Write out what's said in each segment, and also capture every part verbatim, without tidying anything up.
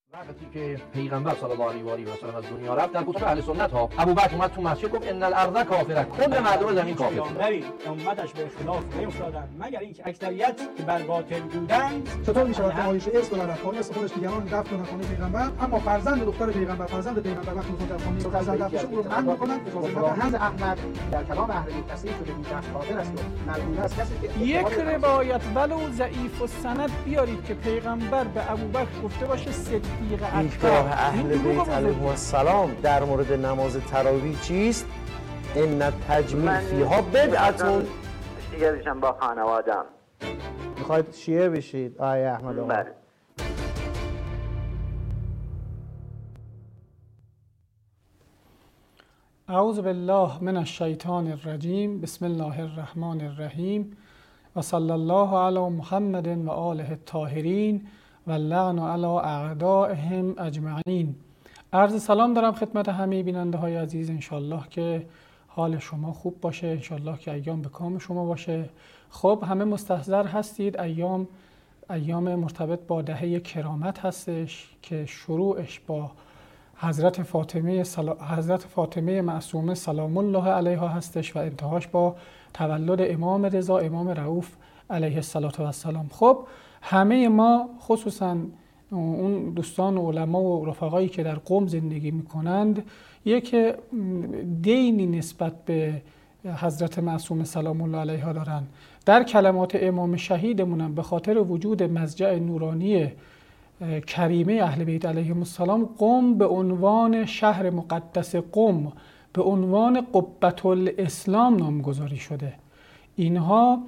وقتی که پیغمبر صلی الله علیه و آله و سلم از دنیا رفت، در کتب اهل سنت ها ابوبکر اومد تو مسجد گفت ان الارض کافره، کل مردم زمین کافر. پیامبری امتش به اختلاف نیفتادند مگر اینکه اکثریت که بر باطل بودند. چطور میشه وقتی آیش ارث داره خانه است خودش دیگران دفن کنه خانه پیغمبر، اما فرزند دختر پیغمبر فرزند پیغمبر وقتی میخواد در خانه فرزند دفنشون رو منع میکنن. حضرت احمد در کلام اهل بیت تصریح شده این شخص کافر است و مردود است کسی که یک روایت ولو ضعیف و سند بیارید که پیغمبر به ابوبکر گفته باشه صدیق اکبر. اهل بیت علیهم السلام در مورد نماز تراویح چیست؟ ان التجمیع فیها بدعتون. دیگه بشم با خانوادم. میخواید شیعه بشید آقای احمد آقا؟ بله. اعوذ بالله من الشیطان الرجیم. بسم الله الرحمن الرحیم و صلی الله علی محمد و آله الطاهرین و اللعن علی اعدائهم اجمعین. عرض سلام دارم خدمت همه بیننده های عزیز. انشالله که حال شما خوب باشه، انشالله که ایام به کام شما باشه. خب همه مستحضر هستید ایام ایام مرتبط با دهه کرامت هستش که شروعش با حضرت فاطمه سلا... حضرت فاطمه معصومه سلام الله علیها هستش و انتهاش با تولد امام رضا امام رؤوف علیه السلام. خب همه ما خصوصا اون دوستان و علما و رفقایی که در قم زندگی میکنند یک دینی نسبت به حضرت معصومه سلام الله علیها دارن. در کلمات امام شهیدمونم به خاطر وجود مضجع نورانی کریمه اهل بیت علیهم السلام قم به عنوان شهر مقدس قم به عنوان قبة الاسلام نامگذاری شده. اینها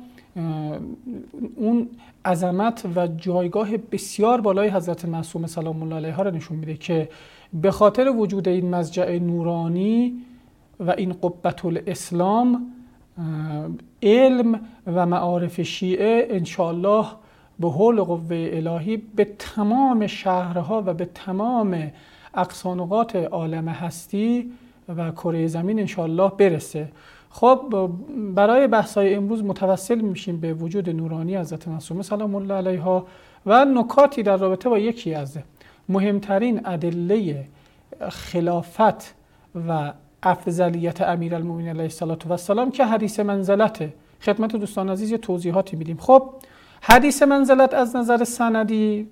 اون عظمت و جایگاه بسیار بالای حضرت معصومه سلام الله علیها را نشون میده که به خاطر وجود این مضجع نورانی و این قبة الاسلام علم و معارف شیعه انشاءالله به حول و قوه الهی به تمام شهرها و به تمام اقصانقاط عالم هستی و کره زمین انشاءالله برسه. خب برای بحث‌های امروز متوسل میشیم به وجود نورانی حضرت معصومه سلام الله علیها و نکاتی در رابطه با یکی از مهمترین ادله خلافت و افضلیت امیرالمومنین علیه السلام که حدیث منزلته. خدمت دوستان عزیز توضیحاتی میدیم. خب حدیث منزلت از نظر سندی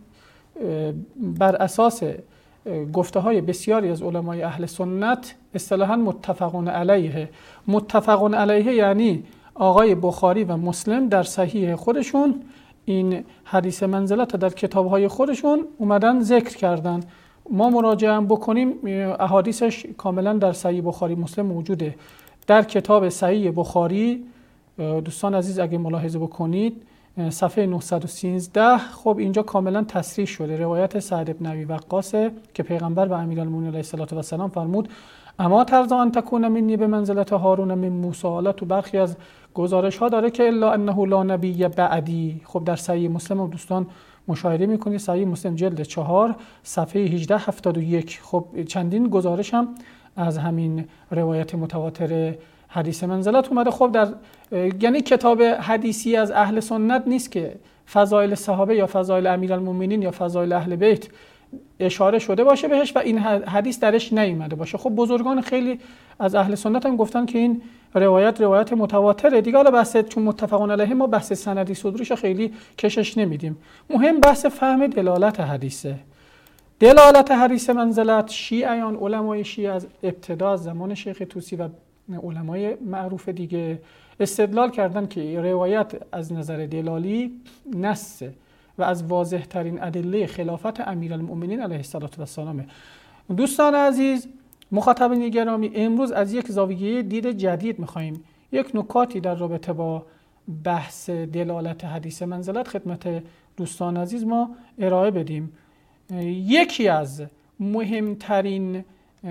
بر اساس گفته های بسیاری از علمای اهل سنت اصطلاحاً متفقون علیه. متفقون علیه یعنی آقای بخاری و مسلم در صحیح خودشون این حدیث منزلت در کتابهای خودشون اومدن ذکر کردن. ما مراجعه هم بکنیم احادیثش کاملا در صحیح بخاری مسلم موجوده. در کتاب صحیح بخاری دوستان عزیز اگه ملاحظه بکنید صفحه نهصد و سیزده خب اینجا کاملا تصریح شده. روایت سعد بن ابی وقاص که پیغمبر و امیرالمومنین علیه السلام فرمود اما ترضی ان تکون منی به منزلت هارون من موسی. حالا تو برخی از گزارش ها داره که الا انه لا نبی بعدی. خب در صحیح مسلم دوستان مشاهده میکنید صحیح مسلم جلد چهار صفحه هجده هفتاد و یک. خب چندین گزارش هم از همین روایت متواتر حدیث منزلت اومده. خب در یعنی کتاب حدیثی از اهل سنت نیست که فضایل صحابه یا فضایل امیرالمومنین یا فضایل اهل بیت اشاره شده باشه بهش و این حدیث درش نیومده باشه. خب بزرگان خیلی از اهل سنت هم گفتن که این روایت روایت متواتره دیگه. حالا بحث چون متفقون علیه ما بحث سندی صدورش خیلی کشش نمیدیم. مهم بحث فهم دلالت حدیثه. دلالت حدیث منزلت شیعیان علمای شیعه از ابتدا از زمان شیخ طوسی و علمای معروف دیگه استدلال کردن که روایت از نظر دلالی نصه و از واضح ترین ادله خلافت امیرالمومنین علیه السلام. دوستان عزیز مخاطبین گرامی امروز از یک زاویه دید جدید میخواییم یک نکاتی در رابطه با بحث دلالت حدیث منزلت خدمت دوستان عزیز ما ارائه بدیم. یکی از مهمترین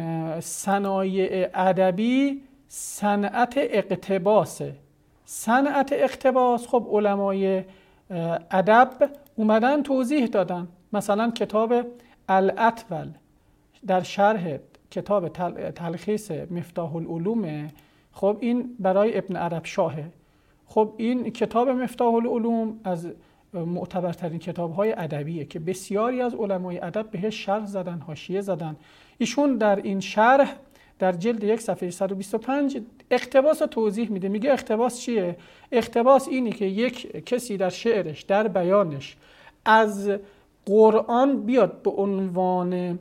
صنایع ادبی صنعت اقتباس. صنعت اقتباس خب علمای ادب اومدن توضیح دادن. مثلا کتاب الاطول در شرح کتاب تلخیص مفتاح العلوم خب این برای ابن عرب شاهه. خب این کتاب مفتاح العلوم از معتبرترین کتاب‌های ادبیه که بسیاری از علمای ادب بهش شرح زدن، حاشیه زدن. ایشون در این شرح در جلد یک صفحه صد و بیست و پنج اقتباس رو توضیح میده. میگه اقتباس چیه؟ اقتباس اینه که یک کسی در شعرش، در بیانش از قرآن بیاد به عنوان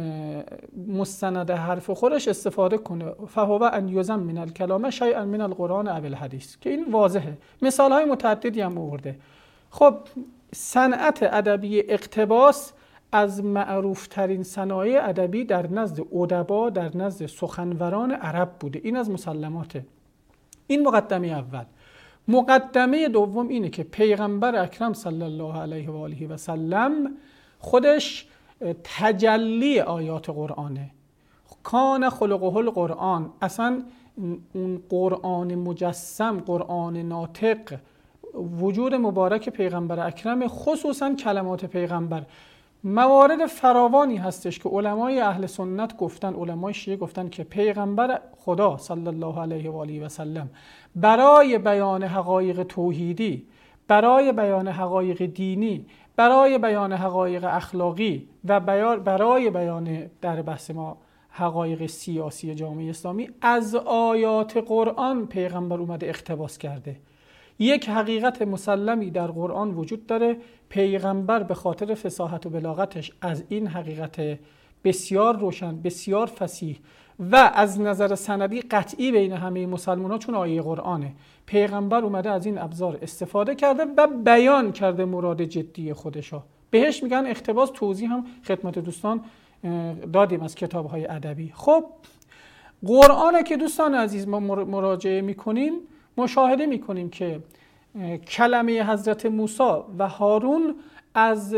مستند حرف خودش استفاده کنه. فهو ان یزم من الکلام شیئا من القرآن او الحدیث، که این واضحه. مثال های متعددی هم آورده. خب صنعت ادبی اقتباس از معروف ترین صنایع ادبی در نزد ادبا، در نزد سخنوران عرب بوده. این از مسلماته. این مقدمه اول. مقدمه دوم اینه که پیغمبر اکرم صلی الله علیه و آله و سلم خودش تجلی آیات قرآنه. کان خلقه القرآن. اصلا اون قرآن مجسم، قرآن ناطق، وجود مبارک پیغمبر اکرم، خصوصا کلمات پیغمبر. موارد فراوانی هستش که علمای اهل سنت گفتن، علمای شیعه گفتن که پیغمبر خدا صلی الله علیه و آله و سلم برای بیان حقایق توحیدی، برای بیان حقایق دینی، برای بیان حقایق اخلاقی و برای بیان در بحث ما حقایق سیاسی جامعه اسلامی از آیات قرآن پیغمبر اومده اقتباس کرده. یک حقیقت مسلمی در قرآن وجود داره. پیغمبر به خاطر فصاحت و بلاغتش از این حقیقت بسیار روشن، بسیار فصیح و از نظر سندی قطعی بین همه مسلمان ها، چون آیه قرآنه، پیغمبر اومده از این ابزار استفاده کرده و بیان کرده مراد جدی خودشا. بهش میگن اقتباس. توضیح هم خدمت دوستان دادیم از کتاب‌های ادبی. خب قرآن که دوستان عزیز ما مراجعه میکنیم، مشاهده میکنیم که کلمه حضرت موسی و هارون از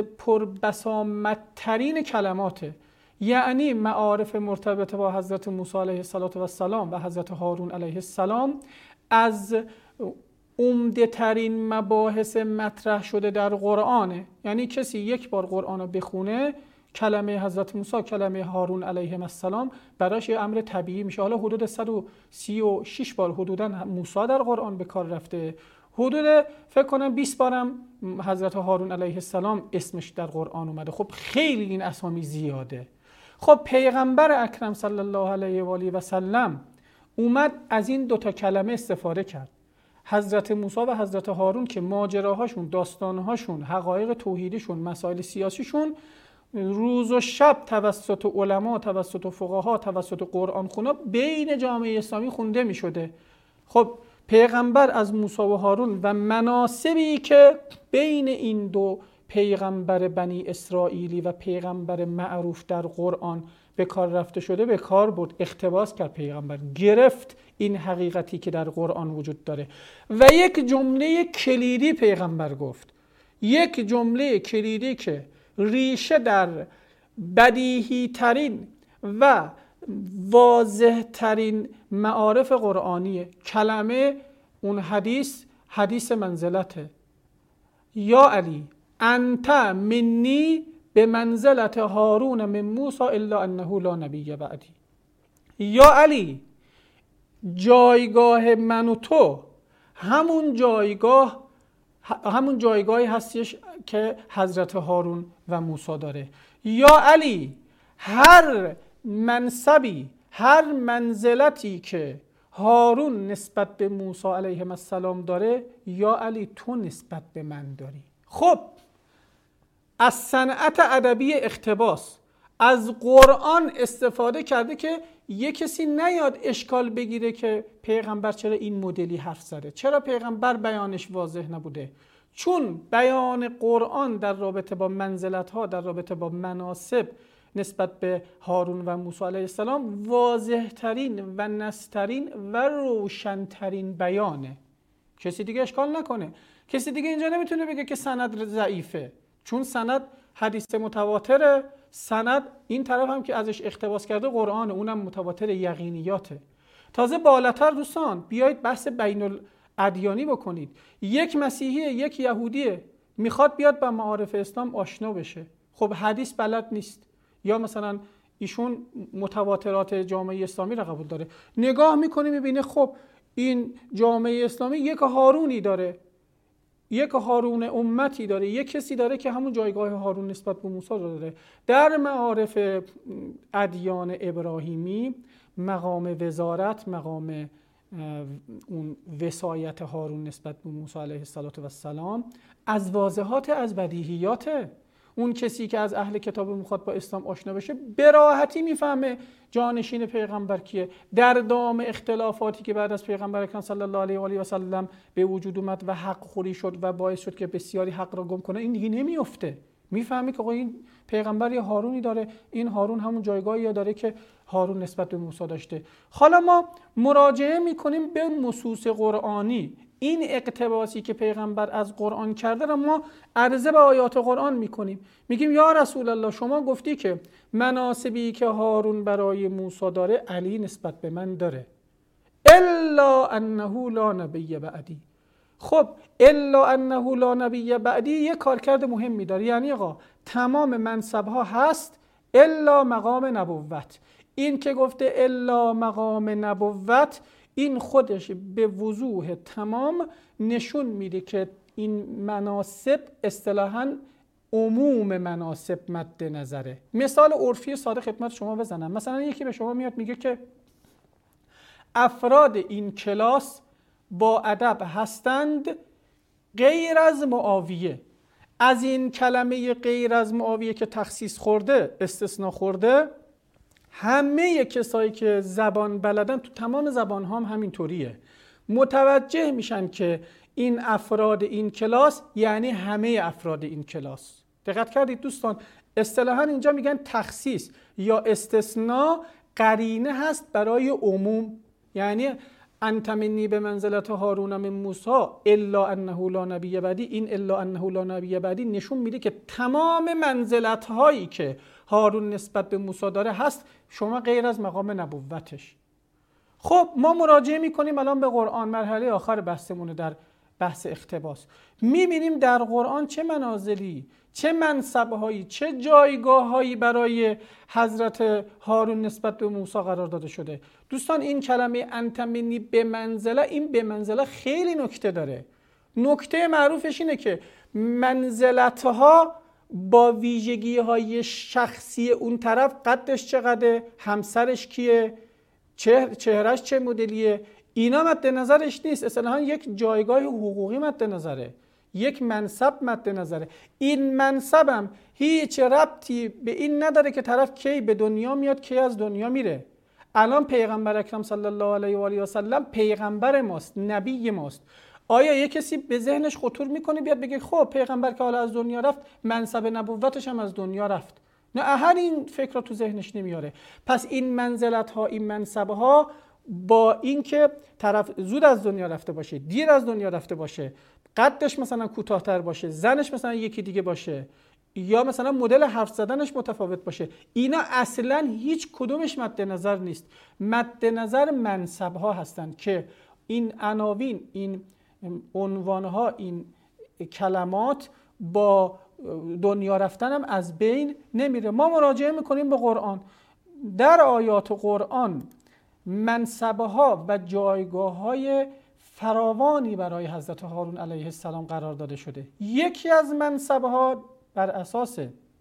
پربسامدترین کلماته. یعنی معارف مرتبط با حضرت موسی علیه السلام و حضرت هارون علیه السلام از عمده ترین مباحث مطرح شده در قرآنه. یعنی کسی یک بار قرآن رو بخونه، کلمه حضرت موسی، کلمه هارون علیه السلام براش یه امر طبیعی میشه. حالا حدود صد و سی و شش بار حدوداً موسی در قرآن به کار رفته، حدود فکر کنم بیست بارم حضرت هارون علیه السلام اسمش در قرآن اومده. خب خیلی این اسامی زیاده. خب پیغمبر اکرم صلی الله علیه و آله و سلم اومد از این دوتا کلمه استفاده کرد. حضرت موسی و حضرت هارون که ماجراهاشون، داستانهاشون، حقایق توحیدیشون، مسائل سیاسیشون روز و شب توسط علما، توسط فقها، توسط قرآن خونا بین جامعه اسلامی خونده می شده. خب پیغمبر از موسی و هارون و مناسبی که بین این دو پیغمبر بنی اسرائیلی و پیغمبر معروف در قرآن به کار رفته شده به کار برد، اقتباس کرد. پیغمبر گرفت این حقیقتی که در قرآن وجود داره و یک جمله کلیدی پیغمبر گفت. یک جمله کلیدی که ریشه در بدیهی ترین و واضح ترین معارف قرآنیه. کلمه اون حدیث، حدیث منزلته. یا علی انت منی به منزلت هارون من موسی الا انه لا نبی بعدی. یا علی جایگاه من و تو همون جایگاه همون جایگاهی هستش که حضرت هارون و موسی داره. یا علی هر منصبی، هر منزلتی که هارون نسبت به موسی علیه السلام داره، یا علی تو نسبت به من داری. خب از صنعت ادبی اقتباس از قرآن استفاده کرده که یک کسی نیاد اشکال بگیره که پیغمبر چرا این مدلی حرف زده، چرا پیغمبر بیانش واضح نبوده. چون بیان قرآن در رابطه با منزلت‌ها، در رابطه با مناسب نسبت به هارون و موسی علیه السلام واضح ترین و نصترین و روشنترین بیانه. کسی دیگه اشکال نکنه. کسی دیگه اینجا نمیتونه بگه که سند ضعیفه، چون سند حدیث متواتره. سند این طرف هم که ازش اقتباس کرده قرآن، اونم متواتر یقینیاته. تازه بالاتر دوستان بیایید بحث بین الادیانی بکنید. یک مسیحی، یک یهودیه میخواد بیاد با معارف اسلام آشنا بشه، خب حدیث بلد نیست، یا مثلا ایشون متواترات جامعه اسلامی را قبول داره، نگاه میکنه میبینه خب این جامعه اسلامی یک هارونی داره، یک هارون امتی داره، یک کسی داره که همون جایگاه هارون نسبت به موسی داره. در معارف ادیان ابراهیمی مقام وزارت، مقام اون وصایت هارون نسبت به موسی علیه السلام از واضحات، از بدیهیاته. اون کسی که از اهل کتاب میخواد با اسلام آشنا بشه به راحتی میفهمه جانشین پیغمبر کیه. در دام اختلافاتی که بعد از پیغمبر اکرم صلی الله علیه و آله و سلم به وجود اومد و حق خوری شد و باعث شد که بسیاری حق را گم کنه، این دیگه نمیفته. میفهمی که آقا این پیغمبر یه هارونی داره، این هارون همون جایگاهی داره که هارون نسبت به موسی داشته. حالا ما مراجعه میکنیم به نصوص قرآنی. این اقتباسی که پیغمبر از قرآن کرده را ما عرضه به آیات قرآن میکنیم. میگیم یا رسول الله شما گفتی که مناسبی که هارون برای موسی داره علی نسبت به من داره، الا انه لا نبی بعدی. خب الا انه لا نبی بعدی یه کارکرد مهمی داره، یعنی آقا تمام منصبها هست الا مقام نبوت. این که گفته الا مقام نبوت، این خودش به وضوح تمام نشون میده که این مناسب اصطلاحاً عموم مناسب مد نظره. مثال عرفی ساده خدمت شما بزنم. مثلا یکی به شما میاد میگه که افراد این کلاس با ادب هستند غیر از معاویه. از این کلمه غیر از معاویه که تخصیص خورده، استثناء خورده، همه کسایی که زبان بلدن تو تمام زبان ها هم همینطوریه، متوجه میشن که این افراد این کلاس یعنی همه افراد این کلاس. دقت کردید دوستان؟ اصطلاحاً اینجا میگن تخصیص یا استثناء قرینه هست برای عموم. یعنی انت منی به منزلت هارون من موسی الا انه لا نبی بعدی، این الا انه لا نبی بعدی نشون میده که تمام منزلت هایی که هارون نسبت به موسی داره هست، شما غیر از مقام نبوتش. خب ما مراجعه میکنیم الان به قرآن، مرحله آخر بحثمونه در بحث اقتباس. میبینیم در قرآن چه منازلی، چه منصبهایی، چه جایگاههایی برای حضرت هارون نسبت به موسی قرار داده شده. دوستان این کلمه انت منی به منزله، این به منزله خیلی نکته داره. نکته معروفش اینه که منزلتها با ویژگی های شخصی اون طرف، قدش چقدره، همسرش کیه، چهر، چهرش چه مدلیه، اینا مد نظرش نیست. اصلا یک جایگاه حقوقی مد نظره، یک منصب مد نظره. این منصبم هیچ ربطی به این نداره که طرف کی به دنیا میاد کی از دنیا میره. الان پیغمبر اکرم صلی الله علیه و آله و سلم پیغمبر ماست، نبی ماست. آیا یک کسی به ذهنش خطور میکنه بیاد بگه خب پیغمبر که حالا از دنیا رفت منصب نبوتش هم از دنیا رفت؟ نه، هر این فکر رو تو ذهنش نمیاره. پس این منزلت ها، این منصب ها با اینکه طرف زود از دنیا رفته باشه، دیر از دنیا رفته باشه، قدش مثلا کوتاه‌تر باشه، زنش مثلا یکی دیگه باشه، یا مثلا مدل حرف زدنش متفاوت باشه، اینا اصلا هیچ کدومش مد نظر نیست. مد نظر منصب ها هستن که این عناوین، این عنوان ها، این کلمات با دنیا رفتن هم از بین نمیره. ما مراجعه میکنیم به قرآن. در آیات قرآن منصبها و جایگاه های فراوانی برای حضرت هارون علیه السلام قرار داده شده. یکی از منصبها بر اساس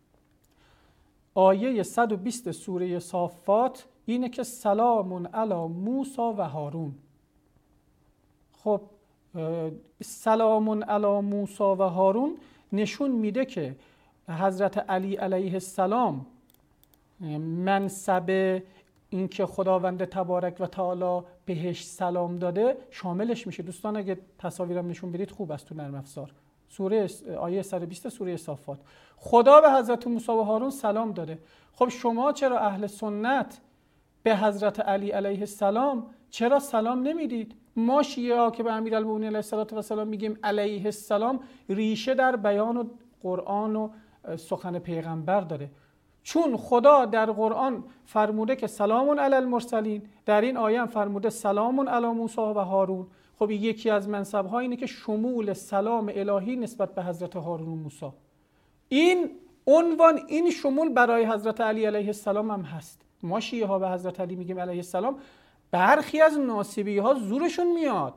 آیه صد و بیست سوره صافات اینه که سلام علی موسی و هارون. خب سلام علی موسی و هارون نشون میده که حضرت علی علیه السلام منصب این که خداوند تبارک و تعالی بهش سلام داده شاملش میشه. دوستان اگه تصاویرم نشون بدید خوب است تو نرم افزار. سوره آیه صد و بیست سوره صافات، خدا به حضرت موسی و هارون سلام داده. خب شما چرا اهل سنت به حضرت علی علیه السلام چرا سلام نمیدید؟ ما شیعه ها که به امیرالمومنین علیه السلام میگیم علیه السلام، ریشه در بیان و قرآن و سخن پیغمبر داره. چون خدا در قرآن فرموده که سلام علی المرسلین، در این آیه هم فرموده سلام علی موسی و هارون. خب یکی از منصب‌ها اینه که شمول سلام الهی نسبت به حضرت هارون و موسی. این عنوان، این شمول برای حضرت علی علیه السلام هم هست. ما شیعه ها به حضرت علی میگیم علیه السلام، برخی از ناصبی ها زورشون میاد،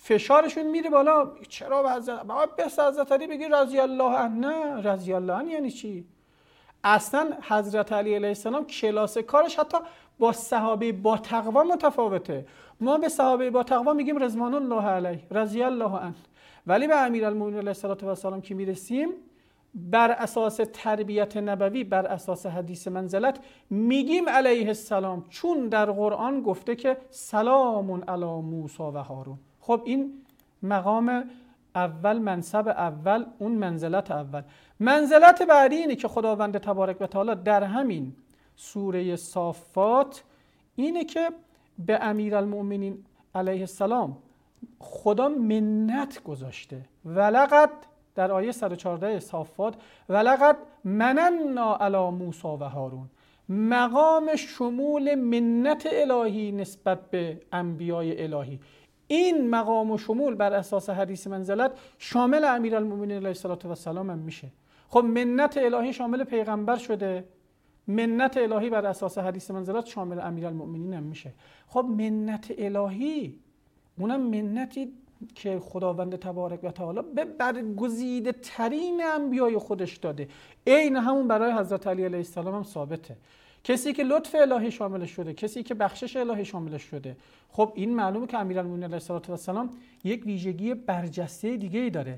فشارشون میره بالا. چرا به حضرت به حضرت علی بگی رضی الله عنه؟ نه، رضی الله عنه یعنی چی؟ اصلا حضرت علی علیه السلام کلاس کارش حتی با صحابه با تقوا متفاوته. ما به صحابه با تقوا میگیم رضوان الله علیه، رضی الله عنه، ولی به امیرالمومنین علیه السلام که میرسیم بر اساس تربیت نبوی، بر اساس حدیث منزلت میگیم علیه السلام، چون در قرآن گفته که سلام علی موسی و هارون. خب این مقام اول، منصب اول، اون منزلت اول. منزلت بعدی اینه که خداوند تبارک و تعالی در همین سوره صافات اینه که به امیرالمؤمنین علیه السلام خدا منت گذاشته. ولقد در آیه صد و چهارده صافات ولقد مننا علی موسی و هارون، مقام شمول منت الهی نسبت به انبیای الهی. این مقام و شمول بر اساس حدیث منزلت شامل امیرالمؤمنین علیه السلام هم میشه. خب منت الهی شامل پیغمبر شده، منت الهی بر اساس حدیث منزلت شامل امیرالمؤمنین هم میشه. خب منت الهی اونم منتی که خداوند تبارک و تعالی به برگزیده ترین انبیای خودش داده. عین همون برای حضرت علی علیه السلام هم ثابته. کسی که لطف الهی شاملش شده، کسی که بخشش الهی شاملش شده. خب این معلومه که امیرالمؤمنین علیه السلام یک ویژگی برجسته دیگه ای داره.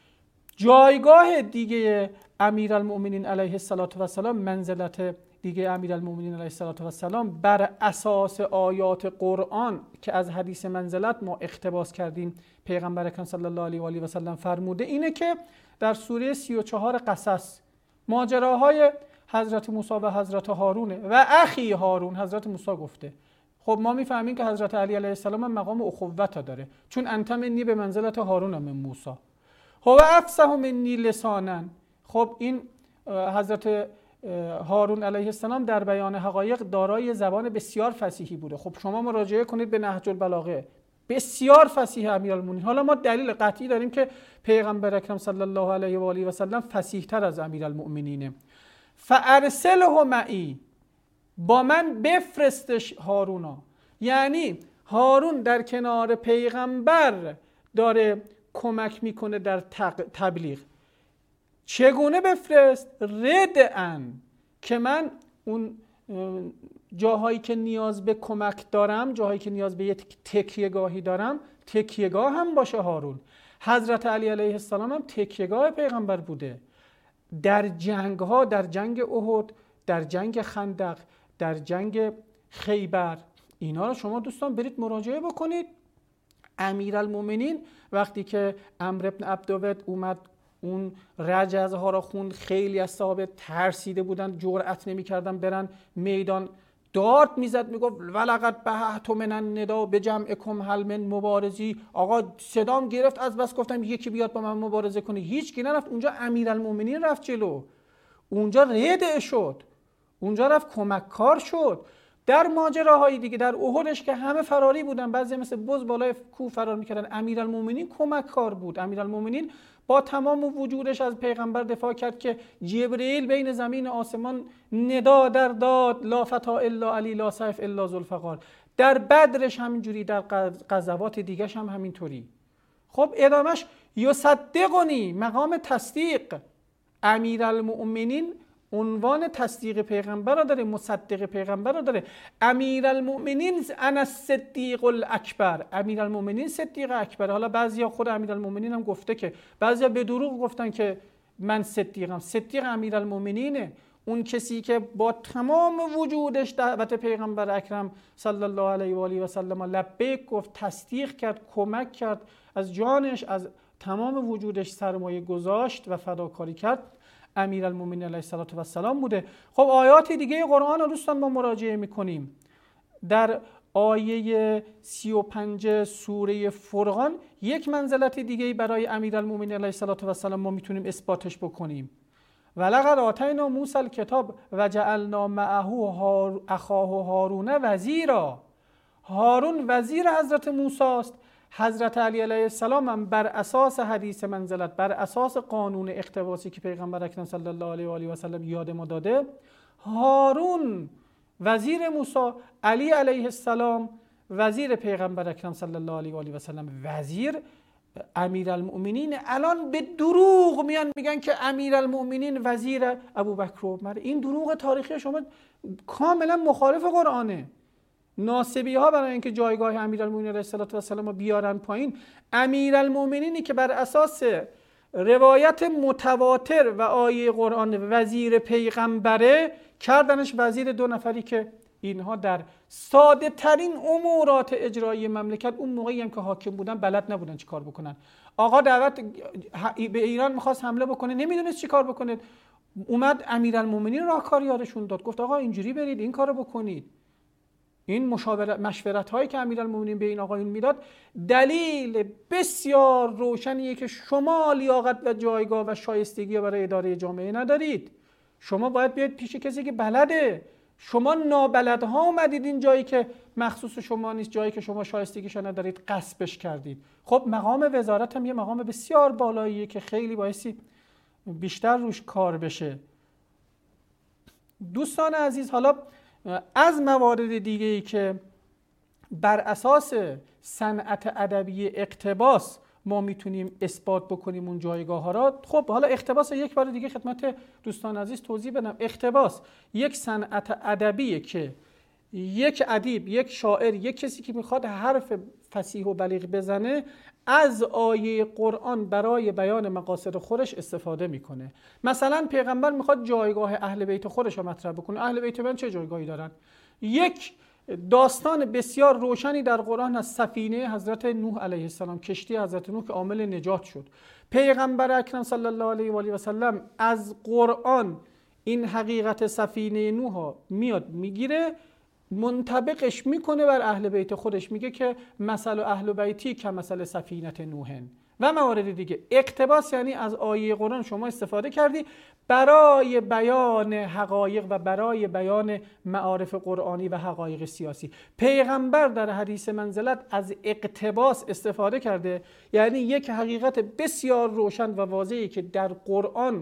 جایگاه دیگه امیرالمؤمنین علیه السلام، منزلت دیگه امیرالمؤمنین علیه السلام بر اساس آیات قرآن که از حدیث منزلت ما اقتباس کردیم، پیغمبر اکرم صلی الله علیه و آله و سلم فرموده اینه که در سوره سی و چهار قصص ماجراهای حضرت موسی و حضرت هارونه و اخی هارون. حضرت موسی گفته. خب ما میفهمیم که حضرت علی علیه السلام هم مقام اخوت داره، چون انت منی به منزلت هارون من موسی. هو افصح منی لسانا. خب این حضرت هارون علیه السلام در بیان حقایق دارای زبان بسیار فصیحی بوده. خب شما مراجعه کنید به نهج البلاغه، بسیار فصیح امیرالمؤمنین. حالا ما دلیل قطعی داریم که پیغمبر اکرم صلی الله علیه و آله و سلم فصیح تر از امیرالمؤمنینه. فارسله معی، با من بفرستش هارونا. یعنی هارون در کنار پیغمبر داره کمک میکنه در تبلیغ. چگونه بفرست؟ ردعن، که من اون جاهایی که نیاز به کمک دارم، جاهایی که نیاز به یک تکیهگاهی دارم، تکیهگاه هم باشه هارون. حضرت علی علیه السلام هم تکیهگاه پیغمبر بوده. در جنگ ها، در جنگ احد، در جنگ خندق، در جنگ خیبر، اینا رو شما دوستان برید مراجعه بکنید. امیرالمؤمنین وقتی که عمرو بن عبدود اومد اون رجزه ها را خوند، خیلی از صحابه ترسیده بودن، جرأت نمی‌کردن برن میدان. داد میزد میگفت ولقد بهت من الندا بجمعکم هل من مبارزی. آقا صدام گرفت، از بس گفتم یکی بیاد با من مبارزه کنه، هیچ کی نرفت. اونجا امیرالمؤمنین رفت جلو، اونجا ردع شد، اونجا رفت کمک کار شد. در ماجراهای دیگه، در احدش که همه فراری بودن، بعضی مثل بز بالای کوه فرار میکردن، امیرالمؤمنین کمک کار بود. امیرالمؤمنین با تمام وجودش از پیغمبر دفاع کرد که جبرئیل بین زمین و آسمان ندا در داد لا فتا الا علی لا سیف الا ذوالفقار. در بدرش همینجوری، در غزوات دیگهش هم همینطوری. خب ادامش یصدقنی، مقام تصدیق. امیرالمؤمنین عنوان تصدیق پیغمبر را داره، مصدق پیغمبر را داره. امیرالمؤمنین انا الصدیق الاکبر، امیرالمؤمنین صدیق اکبر. حالا بعضیا، خود امیرالمؤمنین هم گفته که بعضیا به دروغ گفتن که من صدیقم. صدیق امیرالمؤمنینه، اون کسی که با تمام وجودش دعوت پیغمبر اکرم صلی الله علیه و آله و سلم لبیک گفت، تصدیق کرد، کمک کرد، از جانش از تمام وجودش سرمایه گذاشت و فداکاری کرد. امیرالمؤمنین علیه السلام بوده. خب آیات دیگه قرآن رو دوستان ما مراجعه میکنیم. در آیه سی و پنج سوره فرقان یک منزلت دیگه برای امیرالمؤمنین علیه السلام ما میتونیم اثباتش بکنیم. ولقد آتینا موسی الکتاب و جعلنا معه اخاه هارون وزیرا. هارون وزیر حضرت موسی است. حضرت علی علیه السلام هم بر اساس حدیث منزلت، بر اساس قانون اقتباسی که پیغمبر اکرم صلی الله علیه و آله و سلم یاد ما داده، هارون وزیر موسی، علی علیه السلام وزیر پیغمبر اکرم صلی الله علیه و آله و سلم، وزیر امیرالمؤمنین، الان به دروغ میان میگن که امیرالمؤمنین وزیر ابوبکر و عمر. این دروغ تاریخی شما کاملا مخالف قرآنه. ناصبی ها برای اینکه جایگاه امیرالمؤمنین علیه السلام رو بیارن پایین، امیرالمؤمنینی که بر اساس روایت متواتر و آیه قرآن وزیر پیغمبره، کردنش وزیر دو نفری که اینها در ساده ترین امورات اجرایی مملکت اون موقعی هم که حاکم بودن بلد نبودن چی کار بکنن. آقا دعوت به ایران میخواست حمله بکنه، نمیدونست چی کار بکنه، اومد امیرالمؤمنین راهکار یادشون داد، گفت آقا اینجوری برید این کارو بکنید. این مشاورت مشورت هایی که امیرالمؤمنین به این آقایون میداد دلیل بسیار روشنیه که شما لیاقت و جایگاه و شایستگی برای اداره جامعه ندارید. شما باید بیاید پیش کسی که بلده. شما نابلدها اومدید این جایی که مخصوص شما نیست، جایی که شما شایستگیش ندارید غصبش کردید. خب مقام وزارت هم یه مقام بسیار بالاییه که خیلی بایستی بیشتر روش کار بشه. دوستان عزیز، حالا از موارد دیگه‌ای که بر اساس صنعت ادبی اقتباس ما میتونیم اثبات بکنیم اون جایگاه ها را، خب حالا اقتباس یک بار دیگه خدمت دوستان عزیز توضیح بدم. اقتباس یک صنعت ادبیه که یک ادیب، یک شاعر، یک کسی که میخواد حرف فصیح و بلیغ بزنه از آیه قرآن برای بیان مقاصد خودش استفاده میکنه. مثلا پیغمبر میخواد جایگاه اهل بیت خودش رو مطرح بکنه. اهل بیت من چه جایگاهی دارن؟ یک داستان بسیار روشنی در قرآن از سفینه حضرت نوح علیه السلام، کشتی حضرت نوح که عامل نجات شد. پیغمبر اکرم صلی الله علیه و آله و سلم از قرآن این حقیقت سفینه نوح میاد میگیره، منطبقش میکنه بر اهل بیت خودش، میگه که مثل اهل بیتی که مثل سفینه نوحن و موارد دیگه. اقتباس یعنی از آیه قرآن شما استفاده کردی برای بیان حقایق و برای بیان معارف قرآنی و حقایق سیاسی. پیغمبر در حدیث منزلت از اقتباس استفاده کرده، یعنی یک حقیقت بسیار روشن و واضحی که در قرآن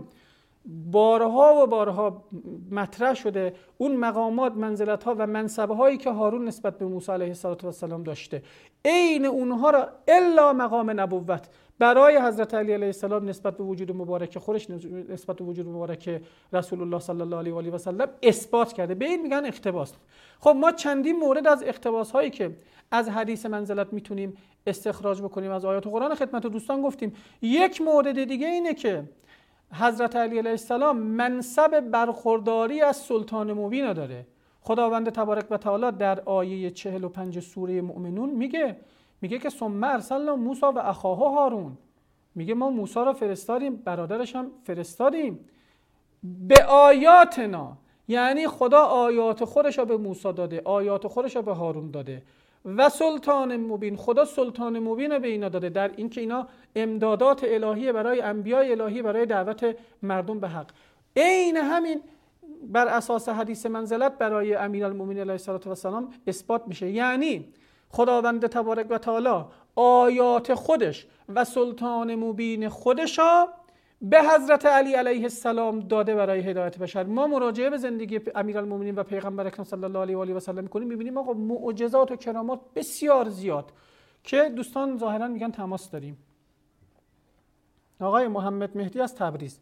بارها و بارها مطرح شده، اون مقامات، منزلت‌ها و منصب‌هایی که هارون نسبت به موسی علیه السلام داشته، عین اونها را الا مقام نبوت برای حضرت علی علیه السلام نسبت به وجود مبارک خودش، نسبت به وجود مبارک رسول الله صلی الله علیه و آله و سلم اثبات کرده. به این میگن اقتباس. خب ما چندین مورد از اقتباس هایی که از حدیث منزلت میتونیم استخراج بکنیم از آیات قرآن خدمت دوستان گفتیم. یک مورد دیگه اینه که حضرت علی علیه السلام منصب برخورداری از سلطان مبین داره. خداوند تبارک و تعالی در آیه چهل و پنج سوره مؤمنون میگه میگه که ثم ارسلنا موسی و اخاه هارون، میگه ما موسی را فرستادیم، برادرش هم فرستادیم، به آیاتنا، یعنی خدا آیات خودش را به موسی داده، آیات خودش را به هارون داده، و سلطان مبین، خدا سلطان مبین را به اینا داده، در اینکه اینا امدادات الهی برای انبیاء الهی برای دعوت مردم به حق. عین همین بر اساس حدیث منزلت برای امیرالمؤمنین علیه السلام اثبات میشه، یعنی خداوند تبارک و تعالی آیات خودش و سلطان مبین خودشا به حضرت علی علیه السلام داده برای هدایت بشر. ما مراجعه به زندگی امیرالمؤمنین و پیغمبر اکرم صلی الله علیه و آله و سلم می‌کنیم، می‌بینیم آقا معجزات و کرامات بسیار زیاد که دوستان ظاهرا میگن تماس داریم. آقای محمد مهدی از تبریز.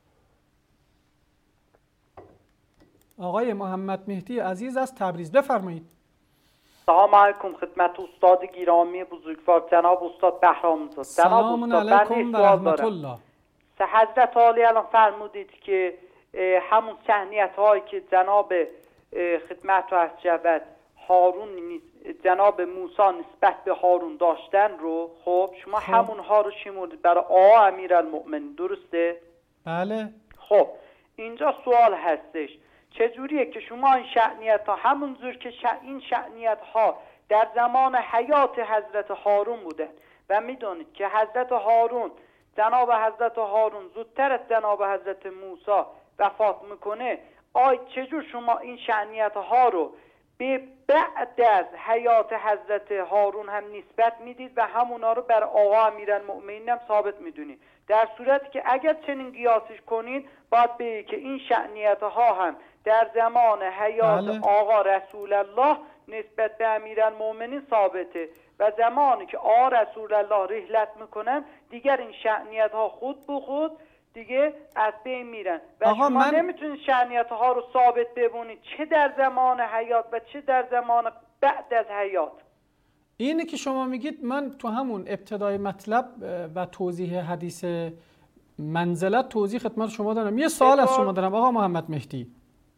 آقای محمد مهدی عزیز از تبریز، بفرمایید. سلام علیکم خدمت استاد گرامی بزرگوار جناب استاد بهرام‌زاده. سلام علیکم و رحمت الله. حضرت عالی الان فرمودید که همون شأنیت هایی که جناب خدمت و از جواد هارون جناب موسی نسبت به هارون داشتن رو، خب شما خب. همون ها رو شمردید برای آقا امیرالمؤمنین، درسته؟ بله. خب اینجا سوال هستش، چجوریه که شما این شأنیت ها همونجور که شع... این شأنیت ها در زمان حیات حضرت هارون بودن و میدونید که حضرت هارون جناب حضرت هارون زودتر از جناب حضرت موسی وفات میکنه، آی چجور شما این شأنیت ها رو به بعد از حیات حضرت هارون هم نسبت میدید و همونا رو بر آقا امیرالمؤمنین هم ثابت میدونید؟ در صورتی که اگر چنین قیاسش کنید باید بگید که این شأنیت ها هم در زمان حیات بله. آقا رسول الله نسبت به امیرالمومنین ثابته و زمانی که آقا رسول الله رحلت میکنن دیگر این شأنیت ها خود به خود دیگه از بین میرن و آقا شما من... نمیتونید شأنیت ها رو ثابت ببونید چه در زمان حیات و چه در زمان بعد از حیات. اینه که شما میگید، من تو همون ابتدای مطلب و توضیح حدیث منزلت توضیح خدمت شما دارم. یه سوال از شما دارم آقا محمد مهدی.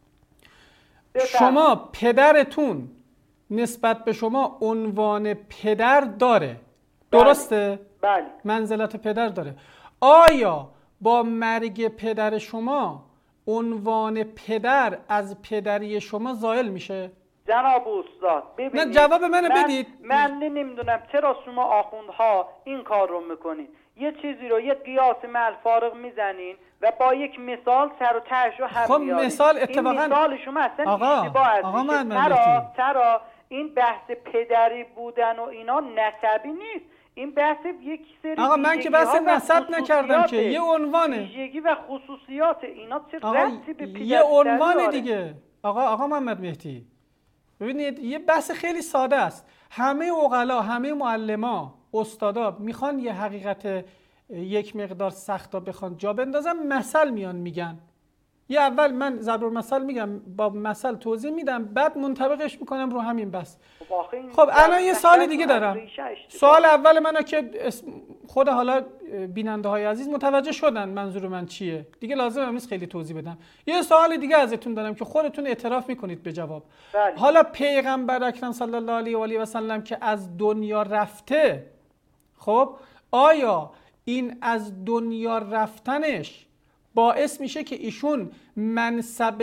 شما پدرتون نسبت به شما عنوان پدر داره، درسته؟ بله. منزلت پدر داره. آیا با مرگ پدر شما عنوان پدر از پدری شما زائل میشه؟ جناب استاد ببینید، نه جواب منو من بدید. من نمیدونم چرا شما آخوندها این کار رو میکنید. یه چیزی رو یه قیاس مع الفارق میزنین و با یک مثال سر و تهش رو هم خب میارید. مثال اتفاقا این مثال شما اصلا آقا اشتباه است. آقا من چرا چرا این بحث پدری بودن و اینا نسبی نیست. این بحث یک سری آقا من که بحث نسب نکردم که یه عنوانه. ویژگی و خصوصیات اینا چه ربطی به پدر یه عنوان داره؟ دیگه. آقا آقا محمد مهدی ببینید یه بحث خیلی ساده است. همه عقلا، همه معلما، استادا میخوان یه حقیقت یک مقدار سختا بخوان جا بندازن، مثل میان میگن. یه اول من ضرب المثل میگم، با مثل توضیح میدم، بعد منطبقش میکنم رو همین بس. خب الان یه سوال دیگه دارم. سوال اول منه که خود حالا بیننده های عزیز متوجه شدن منظور من چیه، دیگه لازم هم نیست خیلی توضیح بدم. یه سوال دیگه ازتون دارم که خودتون اعتراف میکنید به جواب. بله. حالا پیغمبر اکرم صلی الله علیه و آله و سلم که از دنیا رفته، خب آیا این از دنیا رفتنش باعث میشه که ایشون منصب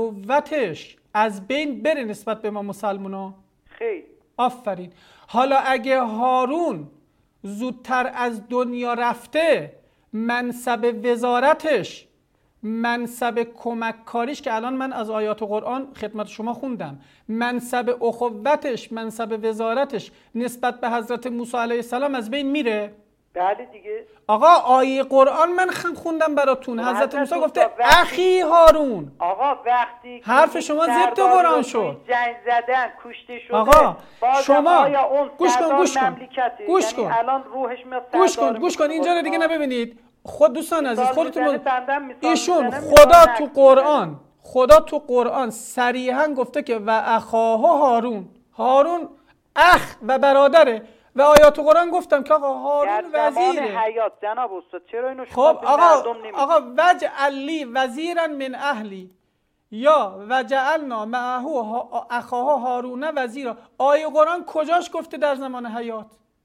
نبوتش از بین بره نسبت به ما مسلمونا؟ خیر. آفرین. حالا اگه هارون زودتر از دنیا رفته، منصب وزارتش، منصب کمک کاریش که الان من از آیات قرآن خدمت شما خوندم، منصب اخوتش، منصب وزارتش نسبت به حضرت موسی علیه السلام از بین میره؟ بله دیگه. آقا آیه قرآن من خوندم براتون، حضرت موسی گفته اخی هارون. آقا وقتی حرف شما ضد قرآن شد. جنگ زدن، کشته شده. آقا شما گوش کن گوش کن گوش کن الان روحش میاد. گوش کن گوش کن اینجا رو دیگه نببینید. خود دوستان عزیز خودتون، ایشون خدا تو قرآن خدا تو قرآن صریحا گفته که و اخاه هارون، هارون اخ و برادره، و آیات قرآن گفتم که آقا هارون وزیره. حیات جناب استاد چرا اینو خب شما آقا آقا وجعل لی وزیرا من اهلی یا وجعلنا معه اخاه هارون وزیرا. آیه قرآن کجاش گفته در زمان حیات؟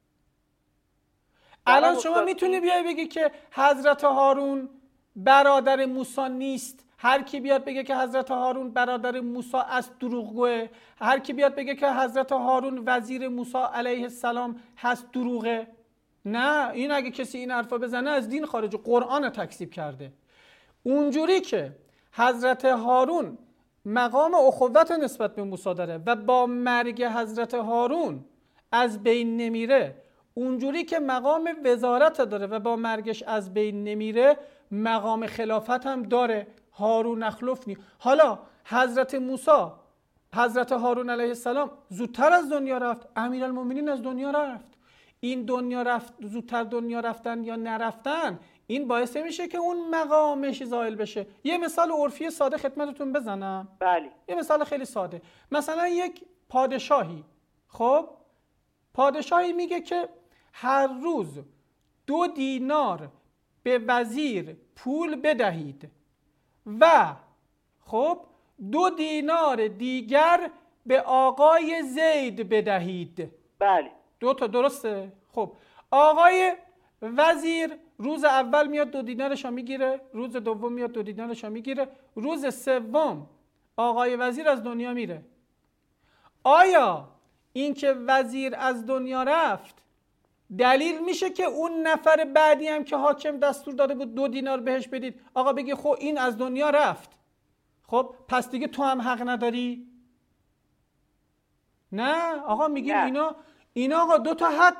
الان شما میتونی بیای بگی که حضرت هارون برادر موسی نیست، هر کی بیاد بگه که حضرت هارون برادر موسی است دروغگوه، هر کی بیاد بگه که حضرت هارون وزیر موسی علیه السلام هست دروغه. نه، این اگه کسی این حرفا بزنه از دین خارجه، قرآن تکذیب کرده. اونجوری که حضرت هارون مقام اخوت نسبت به موسی داره و با مرگ حضرت هارون از بین نمیره، اونجوری که مقام وزارت داره و با مرگش از بین نمیره، مقام خلافت هم داره. هارون اخلفنی. حالا حضرت موسی، حضرت هارون علیه السلام زودتر از دنیا رفت، امیرالمومنین از دنیا رفت. این دنیا رفت، زودتر دنیا رفتن یا نرفتن، این باعث میشه که اون مقامش زائل بشه. یه مثال عرفی ساده خدمتتون بزنم. بله. یه مثال خیلی ساده. مثلا یک پادشاهی، خب پادشاهی میگه که هر روز دو دینار به وزیر پول بدهید و خب دو دینار دیگر به آقای زید بدهید. بله. دو تا درسته؟ خب آقای وزیر روز اول میاد دو دینارش رو میگیره، روز دوم میاد دو دینارش رو میگیره، روز سوم آقای وزیر از دنیا میره. آیا این که وزیر از دنیا رفت دلیل میشه که اون نفر بعدی هم که حاکم دستور داده بود دو دینار بهش بدید، آقا بگی خب این از دنیا رفت، خب پس دیگه تو هم حق نداری؟ نه آقا میگیم اینا اینا آقا دو تا حقه.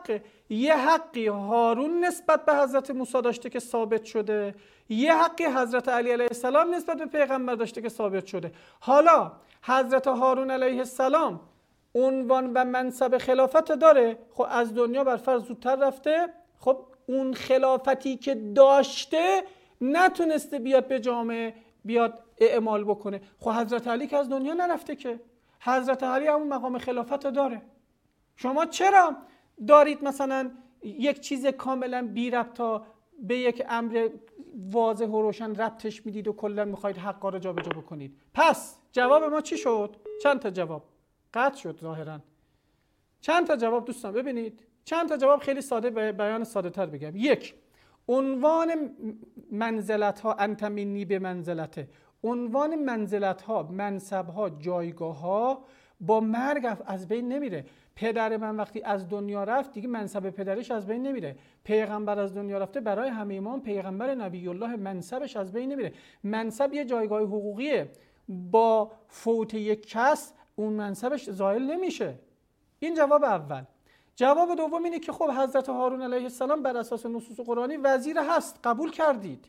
یه حقی هارون نسبت به حضرت موسی داشته که ثابت شده، یه حقی حضرت علی علیه السلام نسبت به پیغمبر داشته که ثابت شده. حالا حضرت هارون علیه السلام عنوان و منصب خلافت داره، خب از دنیا بر فرض زودتر رفته، خب اون خلافتی که داشته نتونسته بیاد به جامعه بیاد اعمال بکنه. خب حضرت علی که از دنیا نرفته که، حضرت علی همون مقام خلافت داره. شما چرا دارید مثلا یک چیز کاملا بی ربط تا به یک امر واضح و روشن ربطش میدید و کلا میخواید حقا رو جابجا بکنید؟ پس جواب ما چی شد؟ چند تا جواب قطع شد ظاهرا. چند تا جواب دوستان ببینید، چند تا جواب خیلی ساده، بیان ساده تر بگم. یک، عنوان منزلت ها انت منی به منزلته، عنوان منزلت ها، منصب ها، جایگاه ها با مرگ از بین نمیره. پدر من وقتی از دنیا رفت دیگه منصب پدرش از بین نمیره. پیغمبر از دنیا رفته، برای همه ما پیغمبر نبی الله منصبش از بین نمیره. منصب یه جایگاه حقوقیه، با فوت یک کس اون منصبش زائل نمیشه. این جواب اول. جواب دوم اینه که خب حضرت هارون علیه السلام بر اساس نصوص قرآنی وزیر هست، قبول کردید.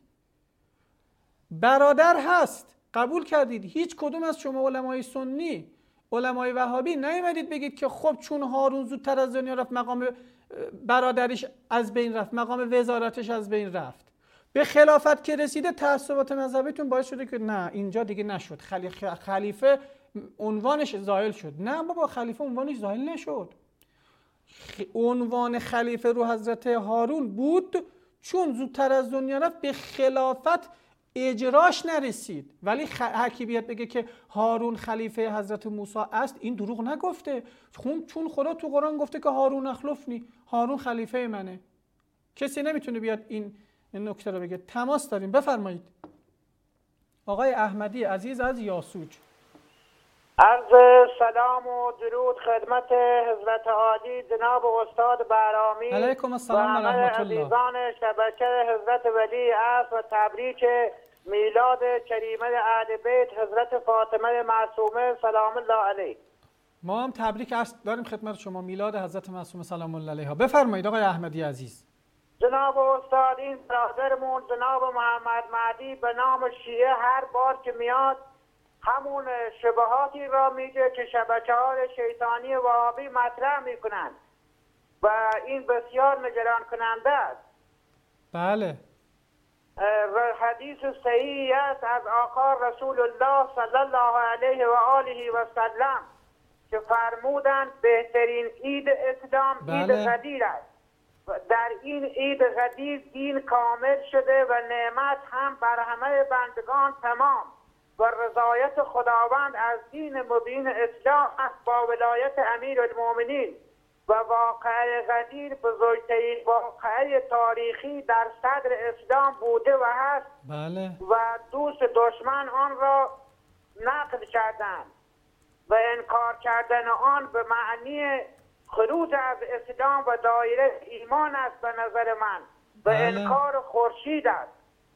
برادر هست، قبول کردید. هیچ کدوم از شما علمای سنی، علمای وهابی نیومدید بگید که خب چون هارون زودتر از دنیا رفت مقام برادریش از بین رفت، مقام وزارتش از بین رفت. به خلافت که رسیده تعصبات مذهبیتون باعث شده که نه اینجا دیگه نشد، خلیفه عنوانش زائل شد. نه بابا، خلیفه عنوانش زائل نشد. عنوان خلیفه رو حضرت هارون بود، چون زودتر از دنیا رفت به خلافت اجراش نرسید. ولی هر کی بیاد بگه که هارون خلیفه حضرت موسی است، این دروغ نگفته، چون خدا تو قرآن گفته که هارون اخلفنی، هارون خلیفه منه. کسی نمیتونه بیاد این نکته رو بگه. تماس داریم، بفرمایید. آقای احمدی عزیز از یاسوج. عرض سلام و درود خدمت حضرت عالی جناب استاد بهرامی علیکم السلام و رحمت الله. عزیزان شبکه حضرت ولی عصر و تبریک میلاد کریمه اهل بیت حضرت فاطمه معصومه سلام الله علیه. ما هم تبریک عرض داریم خدمت شما، میلاد حضرت معصومه سلام الله علیها. بفرمایید آقای احمدی عزیز. جناب استاد، این برادرمون جناب محمد مهدی به نام شیعه هر بار که میاد همون شبهاتی را میگه که شبکه‌های شیطانی وهابی مطرح میکنند و این بسیار نگران کننده است. بله. حدیث صحیحی است از آقا رسول الله صلی الله علیه و آله و سلم که فرمودند بهترین عید اسلام بله. عید قدیر است. در این عید قدیر دین کامل شده و نعمت هم بر همه بندگان تمام و رضایت خداوند از دین مبین اسلام است با ولایت امیر المؤمنین و واقعه قدیر بزرگترین واقعه تاریخی در صدر اسلام بوده و هست. بله. و دوست دشمن آن را نقد کردند و انکار کردن آن به معنی خروج از اسلام و دایره ایمان است به نظر من و بله. انکار خورشید است.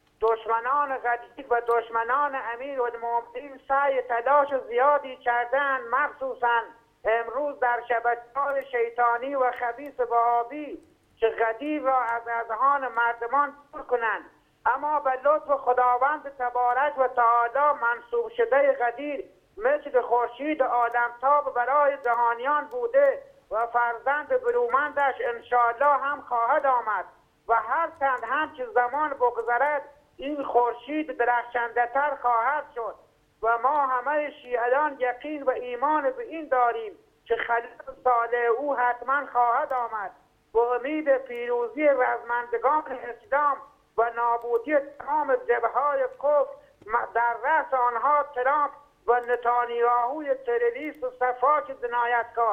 دشمنان قدیر و دشمنان امیر المؤمنین سعی تلاش زیادی کردند، مخصوصا امروز در شبکه‌های شیطانی و خبیث وهابی که قدیر را از اذهان مردمان دور کنند، اما به لطف خداوند تبارک و تعالی منصوب شده قدیر مثل خورشید عالمتاب برای جهانیان بوده و فرزند برومندش انشاءالله هم خواهد آمد و هر چند هم که زمان بگذرد این خورشید درخشنده تر خواهد شد و ما همه شیعیان یقین و ایمان به این داریم که خلیفه صالح او حتما خواهد آمد و امید پیروزی رزمندگان اسلام و نابودی تمام جبهه‌های کفر در رأس آنها ترامپ و نتانیاهوی تروریست و صفاک جنایتکار.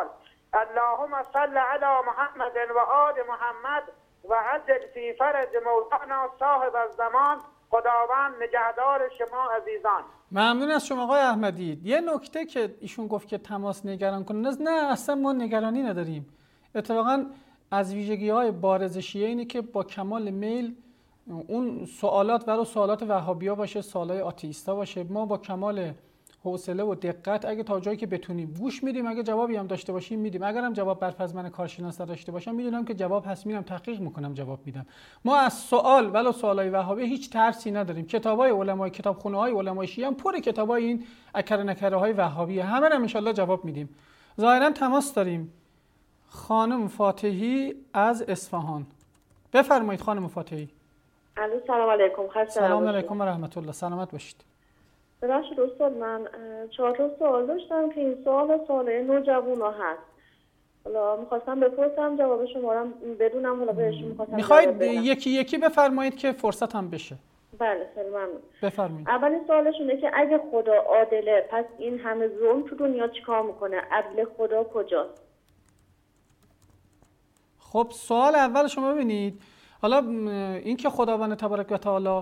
اللهم صل علی محمد و آل محمد و عجل فی فرج مولانا صاحب الزمان. خداوند نگهدار شما عزیزان. ممنون از شما آقای احمدی. یه نکته که ایشون گفت که تماس نگران کنه، نه اصلا ما نگرانی نداریم. اتفاقا از ویژگی‌های بارز شیعه اینه که با کمال میل اون سوالات ولو سوالات وهابی‌ها باشه، سوالای آتئیستا باشه، ما با کمال حوصله و دقت اگه تا جایی که بتونیم گوش میدیم، اگه جوابی هم داشته باشیم میدیم، اگرم جواب برفرض من کارشناس داشته باشم میدونم که جواب هست، میرم تحقیق میکنم جواب میدم. ما از سوال ولو سوالای وهابی هیچ ترسی نداریم. کتابای علمای کتابخونه‌های علمای شیعه هم پر کتابای این اکر نکره های وهابی، همه رو ان شاء الله جواب میدیم. ظاهرا تماس داریم. خانم فاتحی از اصفهان، بفرمایید خانم فاتحی. الو سلام علیکم. خسته سلام علیکم و رحمت الله. سلامت باشید. ببخشید استاد، من چهار تا سوال داشتم که این سوال سوال نوجوانا هست. حالا می‌خواستم بپرسم جواب شما رو بدونم، حالا بهش می‌خواستم. می‌خواید یکی یکی بفرمایید که فرصت هم بشه؟ بله خیلی ممنون. بفرمایید. اولین سوالش اینه که اگه خدا عادله، پس این همه ظلم تو دنیا چیکار می‌کنه؟ عدل خدا کجاست؟ خب سوال اول شما ببینید، حالا این که خداوند تبارک و تعالی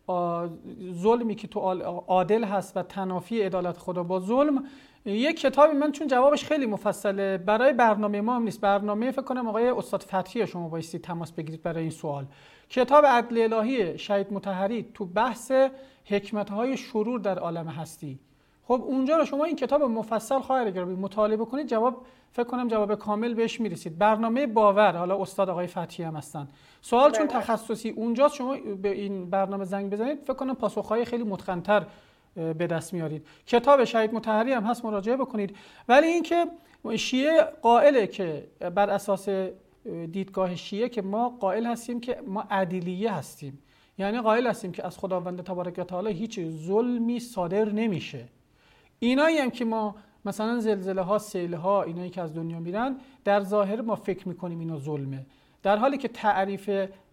ظلمی که تو عادل هست و تنافی عدالت خدا با ظلم، یک کتابی من چون جوابش خیلی مفصله برای برنامه ما هم نیست، برنامه فکر کنم آقای استاد فتحی شما بایستی تماس بگیرید برای این سوال. کتاب عدل الهی شهید مطهری تو بحث حکمت‌های شرور در عالم هستی. خب اونجا رو شما این کتاب مفصل خواهر گرامی مطالعه کنید، جواب فکر کنم جواب کامل بهش میرسید. برنامه باور، حالا استاد آقای فتحی هم هستن. سوال چون تخصصی اونجا شما به این برنامه زنگ بزنید، فکر کنم پاسخهای خیلی متقن‌تر به دست میارید. کتاب شهید مطهری هم هست، مراجعه بکنید. ولی اینکه شیعه قائله که بر اساس دیدگاه شیعه که ما قائل هستیم که ما عدلیه هستیم، یعنی قائل هستیم که از خداوند تبارک و تعالی هیچ ظلمی صادر نمیشه. اینایی هم که ما مثلا زلزله ها، سیل ها، اینایی که از دنیا میرن، در ظاهر ما فکر میکنیم اینا ظلمه، در حالی که تعریف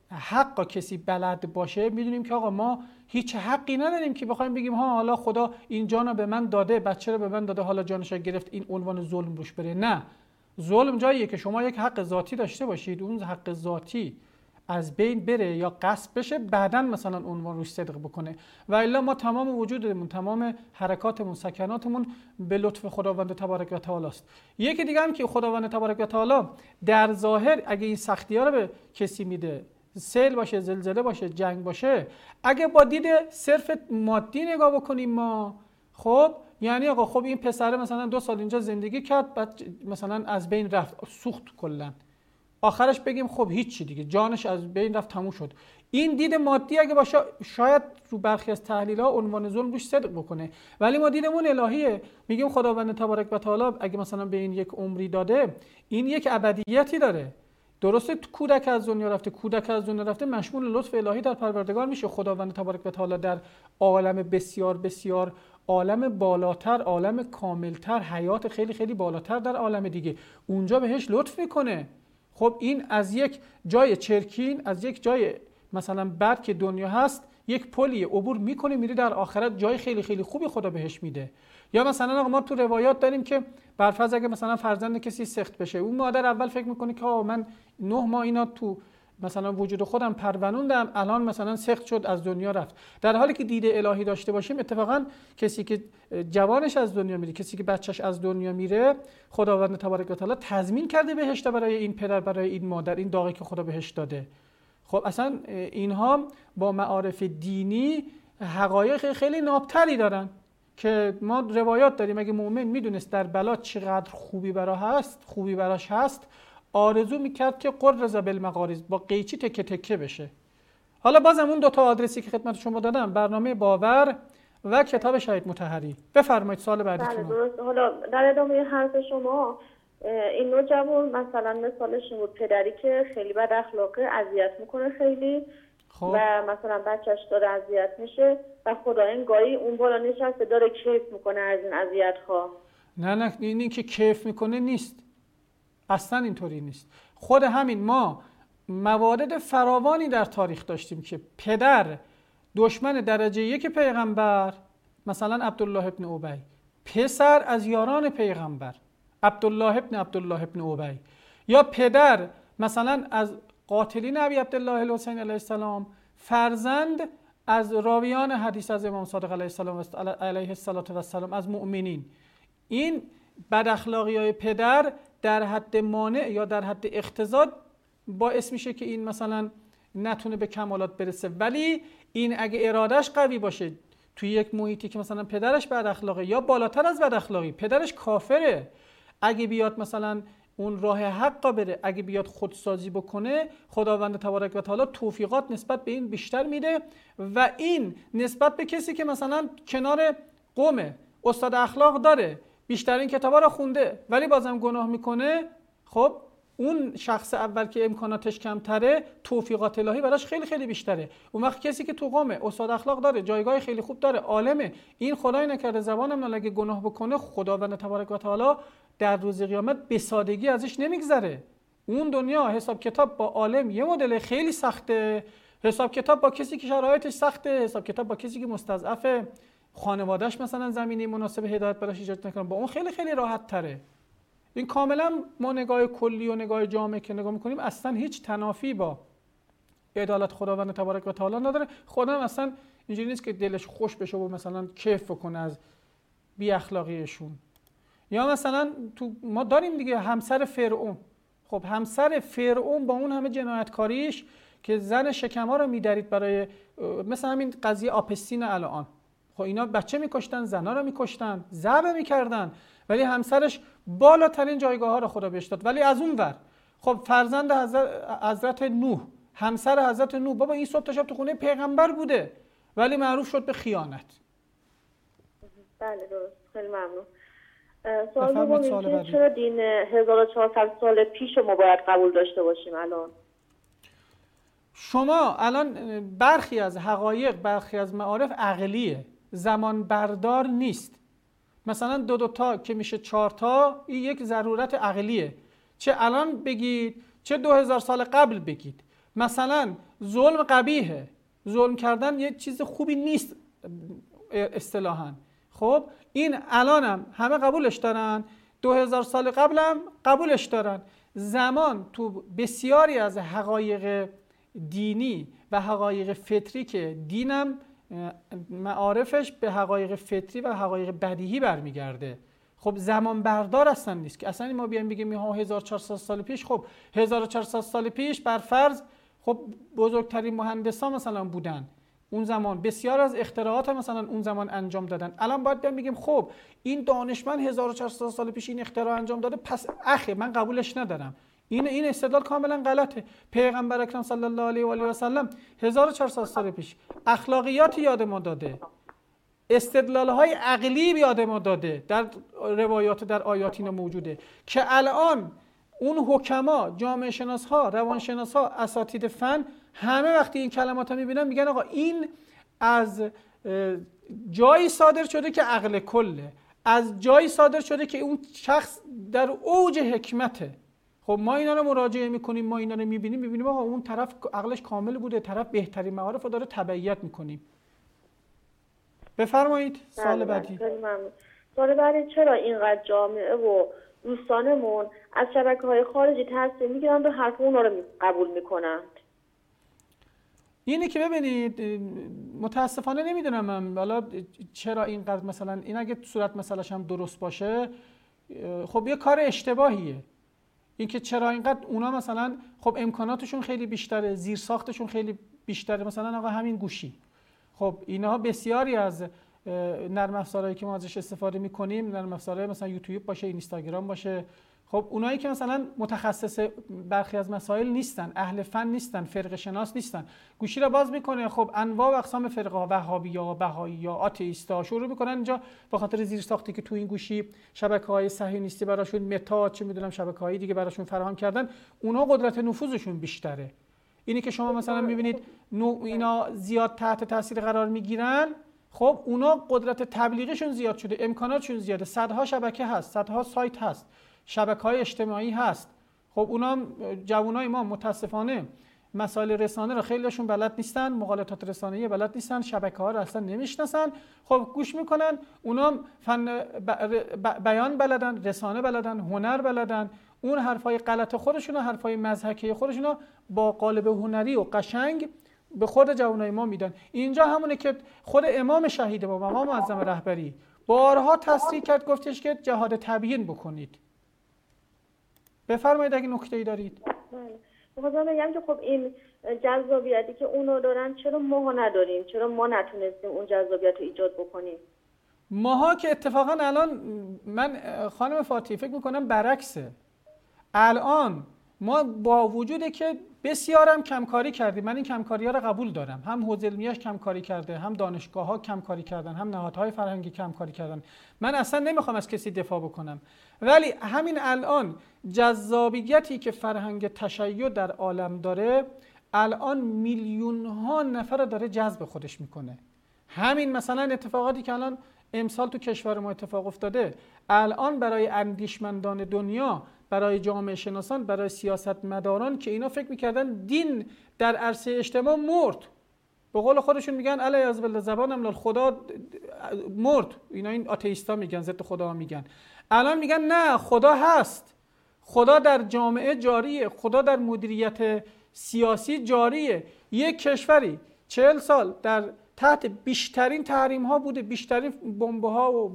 حق کسی بلد باشه میدونیم که آقا ما هیچ حقی نداریم که بخوایم بگیم ها حالا خدا این جانو به من داده، بچه رو به من داده، حالا جانش گرفت، این عنوان ظلم روش بره. نه، ظلم جاییه که شما یک حق ذاتی داشته باشید، اون حق ذاتی از بین بره یا غصب بشه، بعداً مثلا عنوان روش صدق بکنه. و الا ما تمام وجودمون، تمام حرکاتمون، سکناتمون به لطف خداوند تبارک و تعالی است. یکی دیگه هم که خداوند تبارک و تعالی در ظاهر اگه این سختی‌ها رو به کسی میده، سیل باشه، زلزله باشه، جنگ باشه، اگه با دید صرف مادی نگاه بکنیم ما، خب یعنی آقا خب این پسره مثلا دو سال اینجا زندگی کرد، بعد مثلا از بین رفت، سوخت کلا، آخرش بگیم خب هیچی دیگه، جانش از بین رفت، تموم شد. این دید مادی اگه باشه شاید رو برخی از تحلیل‌ها عنوان ظلم روش صدق بکنه، ولی ما دیدمون الهیه، میگیم خداوند تبارک و تعالی اگه مثلا به این یک عمری داده، این یک ابدیتی داره. درسته کودک از دنیا رفته، کودک از دنیا رفته مشمول لطف الهی در پروردگار میشه. خداوند تبارک و تعالی در عالم بسیار بسیار عالم بالاتر، عالم کاملتر، حیات خیلی خیلی بالاتر در عالم دیگه، اونجا بهش لطف میکنه. خب این از یک جای چرکین، از یک جای مثلا بد که دنیا هست، یک پلی عبور میکنه میره در آخرت جای خیلی خیلی خوبی خدا بهش میده. یا مثلا ما تو روایات داریم که برفرض اگه مثلا فرزند کسی سخت بشه، اون مادر اول فکر میکنه که آه من نه ماه اینا تو مثلا وجود خودم پرونوندم، الان مثلا سخت شد از دنیا رفت، در حالی که دید الهی داشته باشیم اتفاقا کسی که جوانش از دنیا میره، کسی که بچهش از دنیا میره، خداوند تبارک و تعالی تضمین کرده بهشت برای این پدر، برای این مادر، این داغی که خدا بهش داده. خب اصلا اینها با معارف دینی حقایق خیلی نابتری دارن که ما روایات داریم اگه مؤمن میدونست در بلا چقدر خوبی برا هست، خوبی براش هست، آرزو میکرد که قرز بالمغارز، با قیچی تکه تکه بشه. حالا بازم اون دو تا آدرسی که خدمت شما دادم، برنامه باور و کتاب شهید مطهری. بفرمایید سوال بعدیتون. بله درست. حالا در ادامه حرف شما، این نوجوان مثلا مثالش بود پدری که خیلی بد اخلاقه، اذیت میکنه خیلی، خب. و مثلا بچهش داره اذیت میشه و خدا انگاری اون بالا نشسته داره کیف میکنه از این اذیت ها. نه نه این که کیف میکنه نیست، اصلا اینطوری نیست. خود همین ما موارد فراوانی در تاریخ داشتیم که پدر دشمن درجه یک پیغمبر، مثلا عبدالله ابن ابی، پسر از یاران پیغمبر عبدالله ابن عبدالله ابن ابی، یا پدر مثلا از قاتلین ابی عبدالله الحسین علیه السلام، فرزند از راویان حدیث از امام صادق علیه السلام علیه السلام از مؤمنین. این بد اخلاقی‌های پدر در حد مانع یا در حد اقتضا باعث میشه که این مثلا نتونه به کمالات برسه، ولی این اگه ارادش قوی باشه، توی یک محیطی که مثلا پدرش بد اخلاقه یا بالاتر از بد اخلاقی، پدرش کافره، اگه بیاد مثلا اون راه حق بره، اگه بیاد خودسازی بکنه، خداوند تبارک و تعالی توفیقات نسبت به این بیشتر میده و این نسبت به کسی که مثلا کنار قومه، استاد اخلاق داره، بیشترین کتابا رو خونده ولی بازم گناه میکنه، خب اون شخص اول که امکاناتش کمتره توفیقات الهی براش خیلی خیلی بیشتره. اون وقت کسی که تو قومه، استاد اخلاق داره، جایگاه خیلی خوب داره، عالمه، این خدای نکرده زبانم نلگه گناه بکنه، خداوند تبارک و تعالی در روز قیامت به سادگی ازش نمیگذره. اون دنیا حساب کتاب با عالم یه مدل خیلی سخته، حساب کتاب با کسی که شرایطش سخته، حساب کتاب با کسی که مستضعفه، خانواده‌اش مثلا زمینه مناسب هدایت براش ایجاد نکنه، با اون خیلی خیلی راحت تره. این کاملا ما نگاه کلی و نگاه جامع که نگاه میکنیم اصلا هیچ تنافی با عدالت خداوند تبارک و تعالی نداره. خدا هم اصلا اینجوری نیست که دلش خوش بشه و مثلا کیف کنه از بی اخلاقیشون. یا مثلا تو ما داریم دیگه همسر فرعون، خب همسر فرعون با اون همه جنایتکاریش که زن شکم‌ها رو میدرید برای مثلا همین قضیه آپستین الان، خب اینا بچه میکشتن، زنا رو میکشتن، ذبح میکردن، ولی همسرش بالاترین جایگاه ها رو خدا بهش داد. ولی از اون ور خب فرزند حضرت نوح، همسر حضرت نوح، بابا این صبح تا شب تو خونه پیغمبر بوده ولی معروف شد به خیانت. بله درست، خیلی ممنون. سوال دوم اینه چرا دین هزار و چهارصد سال پیش رو ما باید قبول داشته باشیم الان؟ شما الان برخی از حقایق، برخی از معارف عقلیه، زمان بردار نیست. مثلا دو دو تا که میشه چهار تا، این یک ضرورت عقلیه، چه الان بگید چه دو هزار سال قبل بگید. مثلا ظلم قبیحه، ظلم کردن یه چیز خوبی نیست اصطلاحاً، خب این الانم همه قبولش دارن، دو هزار سال قبلم قبولش دارن. زمان تو بسیاری از حقایق دینی و حقایق فطری که دینم معارفش به حقایق فطری و حقایق بدیهی برمیگرده، خب زمان بردار اصلا نیست که اصلا ما بیایم بگیم ها هزار و چهارصد سال پیش. خب هزار و چهارصد سال پیش بر فرض خب بزرگترین مهندسان مثلا بودن اون زمان، بسیار از اختراعات مثلا اون زمان انجام دادن. الان باید بیایم بگیم خب این دانشمند هزار و چهارصد سال پیش این اختراع انجام داده پس اخه من قبولش ندارم. این این استدلال کاملا غلطه. پیغمبر اکرم صلی الله علیه و آله و سلم هزار و چهارصد سال پیش اخلاقیات یاد ما داده، استدلال‌های عقلی یاد ما داده، در روایات در آیات اینا موجوده که الان اون حکما، جامعه شناس‌ها، روانشناس‌ها، اساتید فن همه وقتی این کلمات رو می‌بینن میگن آقا این از جایی صادر شده که عقل کله، از جایی صادر شده که اون شخص در اوج حکمته. خب ما اینا رو مراجعه میکنیم، ما اینا رو میبینیم، میبینیم آقا اون طرف عقلش کامل بوده، طرف بهترین معارف رو داره تبعیت میکنیم. بفرمایید سوال بعدی. سوال بعدی چرا اینقدر جامعه و دوستانمون از شبکه‌های خارجی تاثیر میگیرن و حرف اونا رو قبول میکنند؟ اینی که ببینید متاسفانه نمیدونم من حالا چرا اینقدر، مثلا این اگه صورت مسئله‌ش هم درست باشه خب یه کار اشتباهیه. این که چرا اینقدر اونا مثلا خب امکاناتشون خیلی بیشتره، زیر ساختشون خیلی بیشتره، مثلا آقا همین گوشی، خب اینها بسیاری از نرم افزارهایی که ما ازش استفاده میکنیم، نرم افزارهای مثلا یوتیوب باشه، اینستاگرام باشه، خب اونایی که مثلا متخصص برخی از مسائل نیستن، اهل فن نیستن، فرقه شناس نیستن، گوشی رو باز میکنه، خب انواع و اقسام فرقه ها، وهابی‌ها، بهائی‌ها، آتئیستا شروع میکنن اینجا به خاطر زیر ساختی که تو این گوشی شبکه‌های صهیونیستی براشون، متا چه میدونم شبکه‌های دیگه براشون فراهم کردن، اونها قدرت نفوذشون بیشتره. اینی که شما مثلا میبینید اینا زیاد تحت تاثیر قرار میگیرن، خب اونا قدرت تبلیغیشون زیاد شده، امکاناتشون زیاده، صدها شبکه هست، صدها سایت هست، شبکه‌های اجتماعی هست. خب اونا جوانای ما متاسفانه مسائل رسانه رو خیلیشون بلد نیستن، مغالطات رسانه‌ای بلد نیستن، شبکه‌ها رو اصلا نمیشناسن، خب گوش میکنن، اونا فن بیان بلدن، رسانه بلدن، هنر بلدن، اون حرفای غلط خودشون و حرفای مضحکه خودشون رو با قالب هنری و قشنگ به خود جوانای ما میدن. اینجا همونه که خود امام شهید ما، امام معظم رهبری بارها تصریح کرد، گفتش که جهاد تبیین بکنید. بفرمایید اگه نکته‌ای دارید. می‌خواستم بگم که خب این جذابیتی که اونا دارن چرا ما نداریم؟ چرا ما نتونستیم اون جذابیت رو ایجاد بکنیم؟ ماها که اتفاقا الان من خانم فاطمی فکر میکنم برعکسه. الان ما با وجوده که بسیارم کمکاری کردیم، من این کمکاری ها رو قبول دارم، هم حوزه علمیه‌اش کمکاری کرده، هم دانشگاه ها کمکاری کردن، هم نهادهای فرهنگی کمکاری کردن. من اصلا نمیخوام از کسی دفاع بکنم، ولی همین الان جذابیتی که فرهنگ تشیع در عالم داره الان میلیون ها نفر داره جذب خودش میکنه. همین مثلا اتفاقاتی که الان امسال تو کشور ما اتفاق افتاده، الان برای اندیشمندان دنیا، برای جامعه شناسان، برای سیاستمداران که اینا فکر میکردن دین در عرصه اجتماع مرد، به قول خودشون میگن علی از بالله زبانم لال خدا مرد، اینا این آتئیستا میگن، ضد خدا میگن. الان میگن نه، خدا هست، خدا در جامعه جاریه، خدا در مدیریت سیاسی جاریه. یک کشوری چهل سال در تحت بیشترین تحریم ها بوده، بیشترین بمب ها و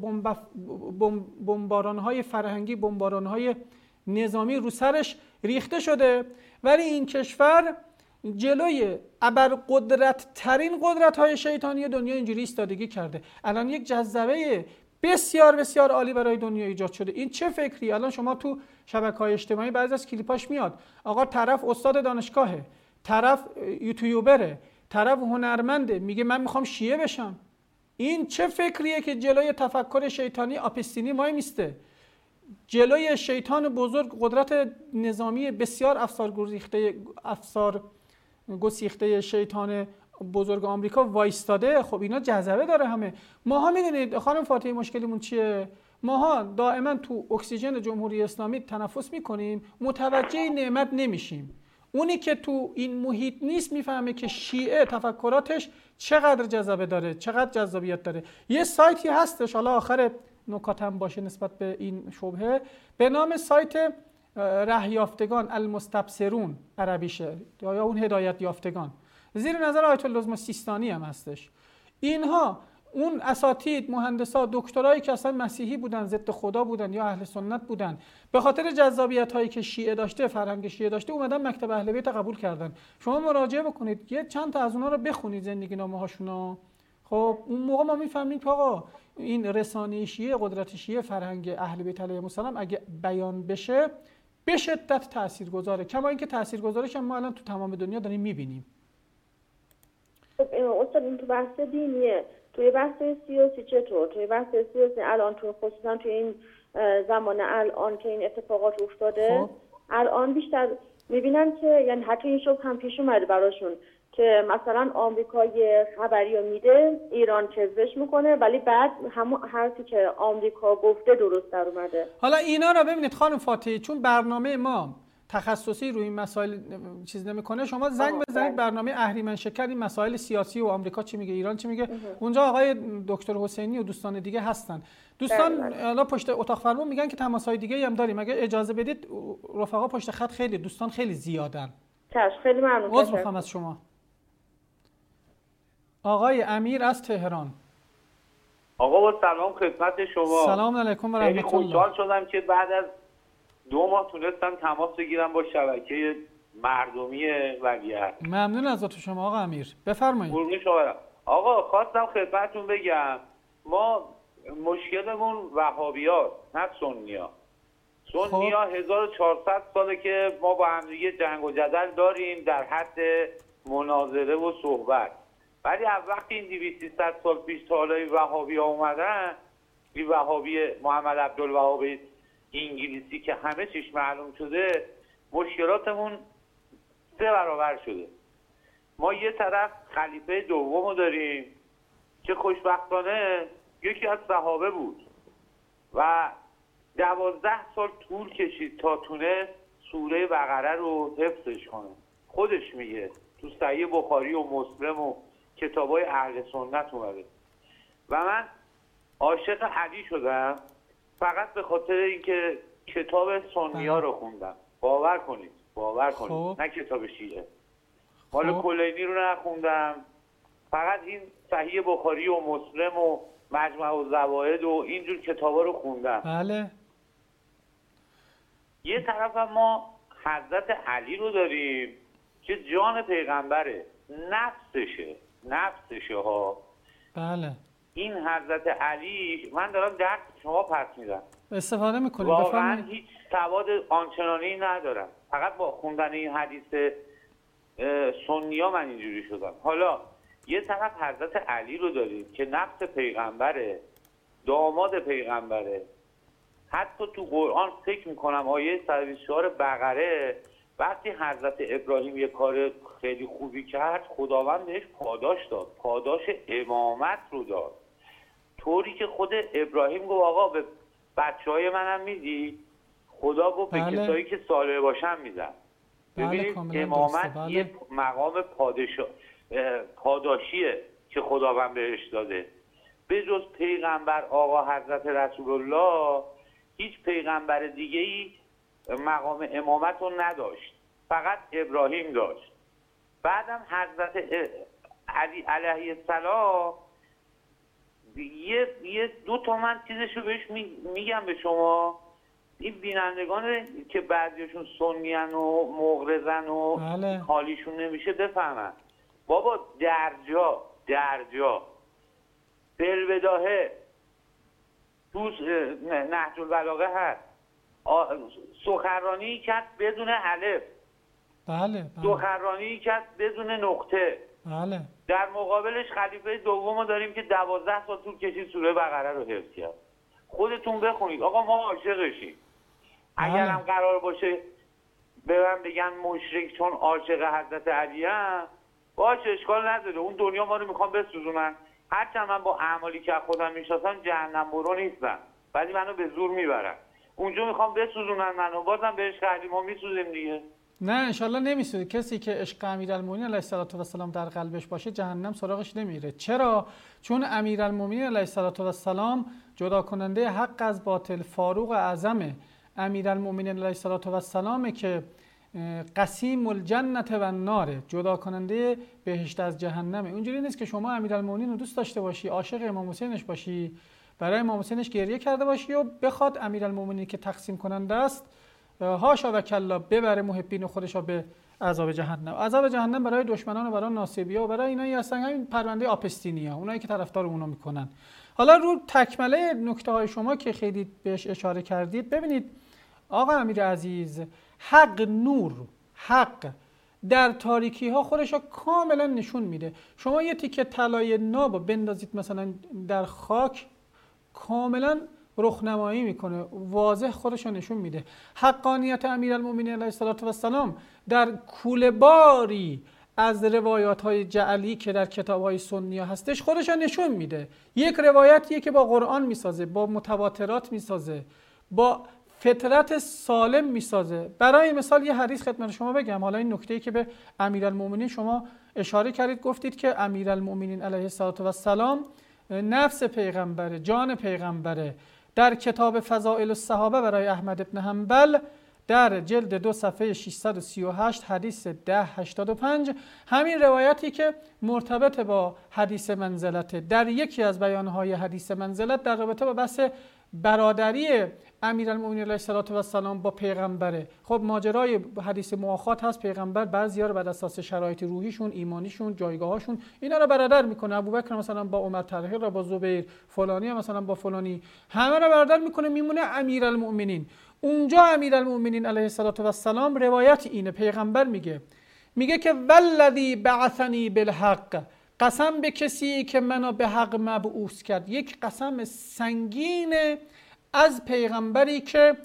بمباران های فرهنگی، بمباران های نظامی رو سرش ریخته شده، ولی این کشور جلوی ابرقدرت ترین قدرت های شیطانی دنیا اینجوری ایستادگی کرده. الان یک جذبه بسیار بسیار عالی برای دنیا ایجاد شده. این چه فکری؟ الان شما تو شبکه‌های اجتماعی بعضی از کلیپاش میاد، آقا طرف استاد دانشگاهه، طرف یوتیوبره، طرف هنرمنده، میگه من میخوام شیعه بشم. این چه فکریه که جلوی تفکر شیطانی آپستینی وای میسته؟ جلوی شیطان بزرگ، قدرت نظامی بسیار افسار گسیخته افسار گسیخته شیطان بزرگ آمریکا وایستاده. خب اینا جذبه داره همه. ماها میدونید خانم فاطمی مشکلمون چیه؟ ماها دائما تو اکسیژن جمهوری اسلامی تنفس میکنیم، متوجه نعمت نمیشیم. اونی که تو این محیط نیست میفهمه که شیعه تفکراتش چقدر جذبه داره، چقدر جذابیت داره. یه سایتی هستش، حالا آخر نکاتم باشه نسبت به این شبهه، به نام سایت ره یافتگان المستبصرون عربیشه، یا اون هدایت یافتگان، زیر نظر آیت الله سیستانی هم هستش. اینها اون اساتید، مهندسا، دکترایی که اصلا مسیحی بودن، ضد خدا بودن یا اهل سنت بودن، به خاطر جذابیت هایی که شیعه داشته، فرهنگ شیعه داشته، اومدن مکتب اهل بیت قبول کردن. شما مراجعه بکنید، یه چند تا از اونها رو بخونید، زندگی نامه هاشونو. خب اون موقع ما میفهمیم که آقا این رسانه شیعه، قدرت شیعه، فرهنگ اهل بیت علیهم السلام اگه بیان بشه به شدت تاثیرگذاره، کما اینکه تاثیرگذارش هم ما الان تو تمام دنیا داریم میبینیم. خب استاد این تو بحث دینیه، توی بحث سیاسی چطور؟ توی بحث سیاسی الان تو خصوصا توی این زمان الان که این اتفاقات افتاده، خب. الان بیشتر میبینن که یعنی حتی این شب هم پیش اومده براشون که مثلا آمریکا یه خبری رو میده، ایران کذبش میکنه، ولی بعد همون حرفی که آمریکا گفته درست در اومده. حالا اینا رو ببینید خانم فاطمی، چون برنامه ما تخصصی روی این مسائل چیز نمیکنه، شما زنگ بزنید برنامه اهریمن شکر، این مسائل سیاسی و آمریکا چی میگه، ایران چی میگه، اونجا آقای دکتر حسینی و دوستان دیگه هستن. دوستان حالا پشت اتاق فرمون میگن که تماس‌های دیگه هم داریم، اگه اجازه بدید رفقا پشت خط خیلی دوستان خیلی زیادن. چش خیلی ممنون. عذر میخوام از شما. آقای امیر از تهران. آقا با سلام خدمت شما. سلام علیکم و رحمت الله. خیلی خوشحال شدم که بعد از دو ماه تونستم تماس بگیرم با شبکه مردمی ولیعهد. ممنون از شما آقا امیر، بفرمایید. قربون شما برم. آقا خواستم خدمتتون بگم ما مشکلمون وهابیاست نه سنی‌ها. سنی‌ها هزار و چهارصد ساله که ما با هم دیگه جنگ و جدل داریم در حد مناظره و صحبت. ولی از وقتی این دویست سیصد سال پیش تالای وهابی ها اومدن، این وهابی محمد عبدالوهاب انگلیسی که همه چیش معلوم شده، مشکلاتمون سه برابر شده. ما یه طرف خلیفه دوم داریم که خوشبختانه یکی از صحابه بود و دوازده سال طول کشید تا تونست سوره بقره رو حفظش کنه. خودش میگه تو صحیح بخاری و مسلم و کتابای اهل سنت اومده. و من عاشق علی شدم فقط به خاطر اینکه کتاب سنی‌ها رو خوندم. باور کنید باور کنید خوب. نه کتاب شیعه. مال کلینی رو نخوندم، فقط این صحیح بخاری و مسلم و مجمع الزوائد و اینجور کتابا رو خوندم. بله. یه طرف هم ما حضرت علی رو داریم که جان پیغمبره، نفسشه نفسشه ها. بله. این حضرت علی، من دارم درس شما پس میدم، استفاده میکنیم واقعا بفرمایید. هیچ سواد آنچنانی ندارم، فقط با خوندن این حدیث سنی ها من اینجوری شدم. حالا یه طرف حضرت علی رو داریم که نفس پیغمبره، داماد پیغمبره. حتی تو قرآن فکر میکنم آیه صد و بیست و چهار بقره وقتی حضرت ابراهیم یه کار خیلی خوبی کرد، خداوند بهش پاداش داد، پاداش امامت رو داد، طوری که خود ابراهیم گفت آقا به بچه های منم میدی؟ خدا گفت به بله. کسایی که صالح باشن میدن. ببینید بله، امامت بله. یه مقام پادشا... پاداشیه که خداوند بهش داده. به جز پیغمبر آقا حضرت رسول الله هیچ پیغمبر دیگه ای مقام امامت رو نداشت، فقط ابراهیم داشت. بعدم حضرت علی علیه السلام یه, یه دو تا من چیزشو بهش میگم به شما، این بینندگان که بعضیشون سنیان و مغرضن و بله. حالیشون نمیشه بفهمن. بابا درجا درجا بلبداهه تو نهج البلاغه هست، سخنرانی کرد بدون الف، بله. بله. سخنرانی کرد بدون نقطه. بله. در مقابلش خلیفه دوم داریم که دوازده سال طول کشید سوره بقره رو حفظ کرد. خودتون بخونید آقا ما عاشقشیم. اگرم قرار باشه به من بگن مشرک چون عاشق حضرت علی ام، باشه اشکال نداره، اون دنیا ما رو میخوام بسوزونن. هرچند من با اعمالی که خودم میشناسم جهنم برو نیستم، ولی منو به زور میبرن اونجا، میخوام بسوزونن منو، بازم به عشق علی ما میسوزیم دیگه. نه انشالله نمیسوزه. کسی که عشق امیرالمومنین علیه السلام در قلبش باشه جهنم سراغش نمیره. چرا؟ چون امیرالمومنین علیه السلام جدا کننده حق از باطل، فاروق اعظمه. امیرالمومنین علیه السلام که قسیم الجنة و النار، جدا کننده بهشت از جهنمه. اونجوری نیست که شما امیرالمومنین رو دوست داشته باشی، عاشق امام حسینش باشی، برای امام حسینش گریه کرده باشی و بخواد امیرالمومنین که تقسیم کننده است هاشا و کلا ببره محبین خودش رو به عذاب جهنم. عذاب جهنم برای دشمنان و برای ناصبی‌ها و برای اینایی هستن، همین پرونده آپستینیا، اونایی که طرفدار اونا میکنن. حالا رو تکمله نکته های شما که خیلی بهش اشاره کردید، ببینید آقا امیر عزیز، حق نور، حق در تاریکی ها خودش رو کاملا نشون میده. شما یه تیکه طلای ناب بندازید مثلا در خاک، کاملا رخنمایی میکنه، واضح خودش رو نشون میده. حقانیت امیرالمومنین علیه السلام در کوله‌باری از روایات های جعلی که در کتاب های سنی هستش خودش رو نشون میده. یک روایتیه که با قرآن میسازه، با متواترات میسازه، با فطرت سالم میسازه. برای مثال یه حدیث خدمت شما بگم. حالا این نکته‌ای که به امیرالمومنین شما اشاره کردید، گفتید که امیرالمومنین علیه السلام نفس پیغمبره، جان پیغمبره. در کتاب فضائل الصحابه برای احمد ابن حنبل در جلد دو صفحه ششصد و سی و هشت حدیث ده هشتاد و پنج، همین روایتی که مرتبط با حدیث منزلت، در یکی از بیانهای حدیث منزلت در رابطه با بحث برادری امیرالمومنین علیه السلام با پیغمبره. خب ماجرای حدیث مؤاخات هست، پیغمبر بعضی‌ها رو بر اساس شرایط روحیشون، ایمانیشون، جایگاهاشون اینا رو برادر میکنه. ابوبکر مثلا با عمر، طلحه رو با زبیر، فلانی مثلا با فلانی، همه رو برادر میکنه، میمونه امیرالمومنین. اونجا امیرالمومنین علیه السلام روایت اینه، پیغمبر میگه میگه که والذی بعثنی بالحق، قسم به کسی که منو به حق مبعوث کرد. یک قسم سنگین از پیغمبری که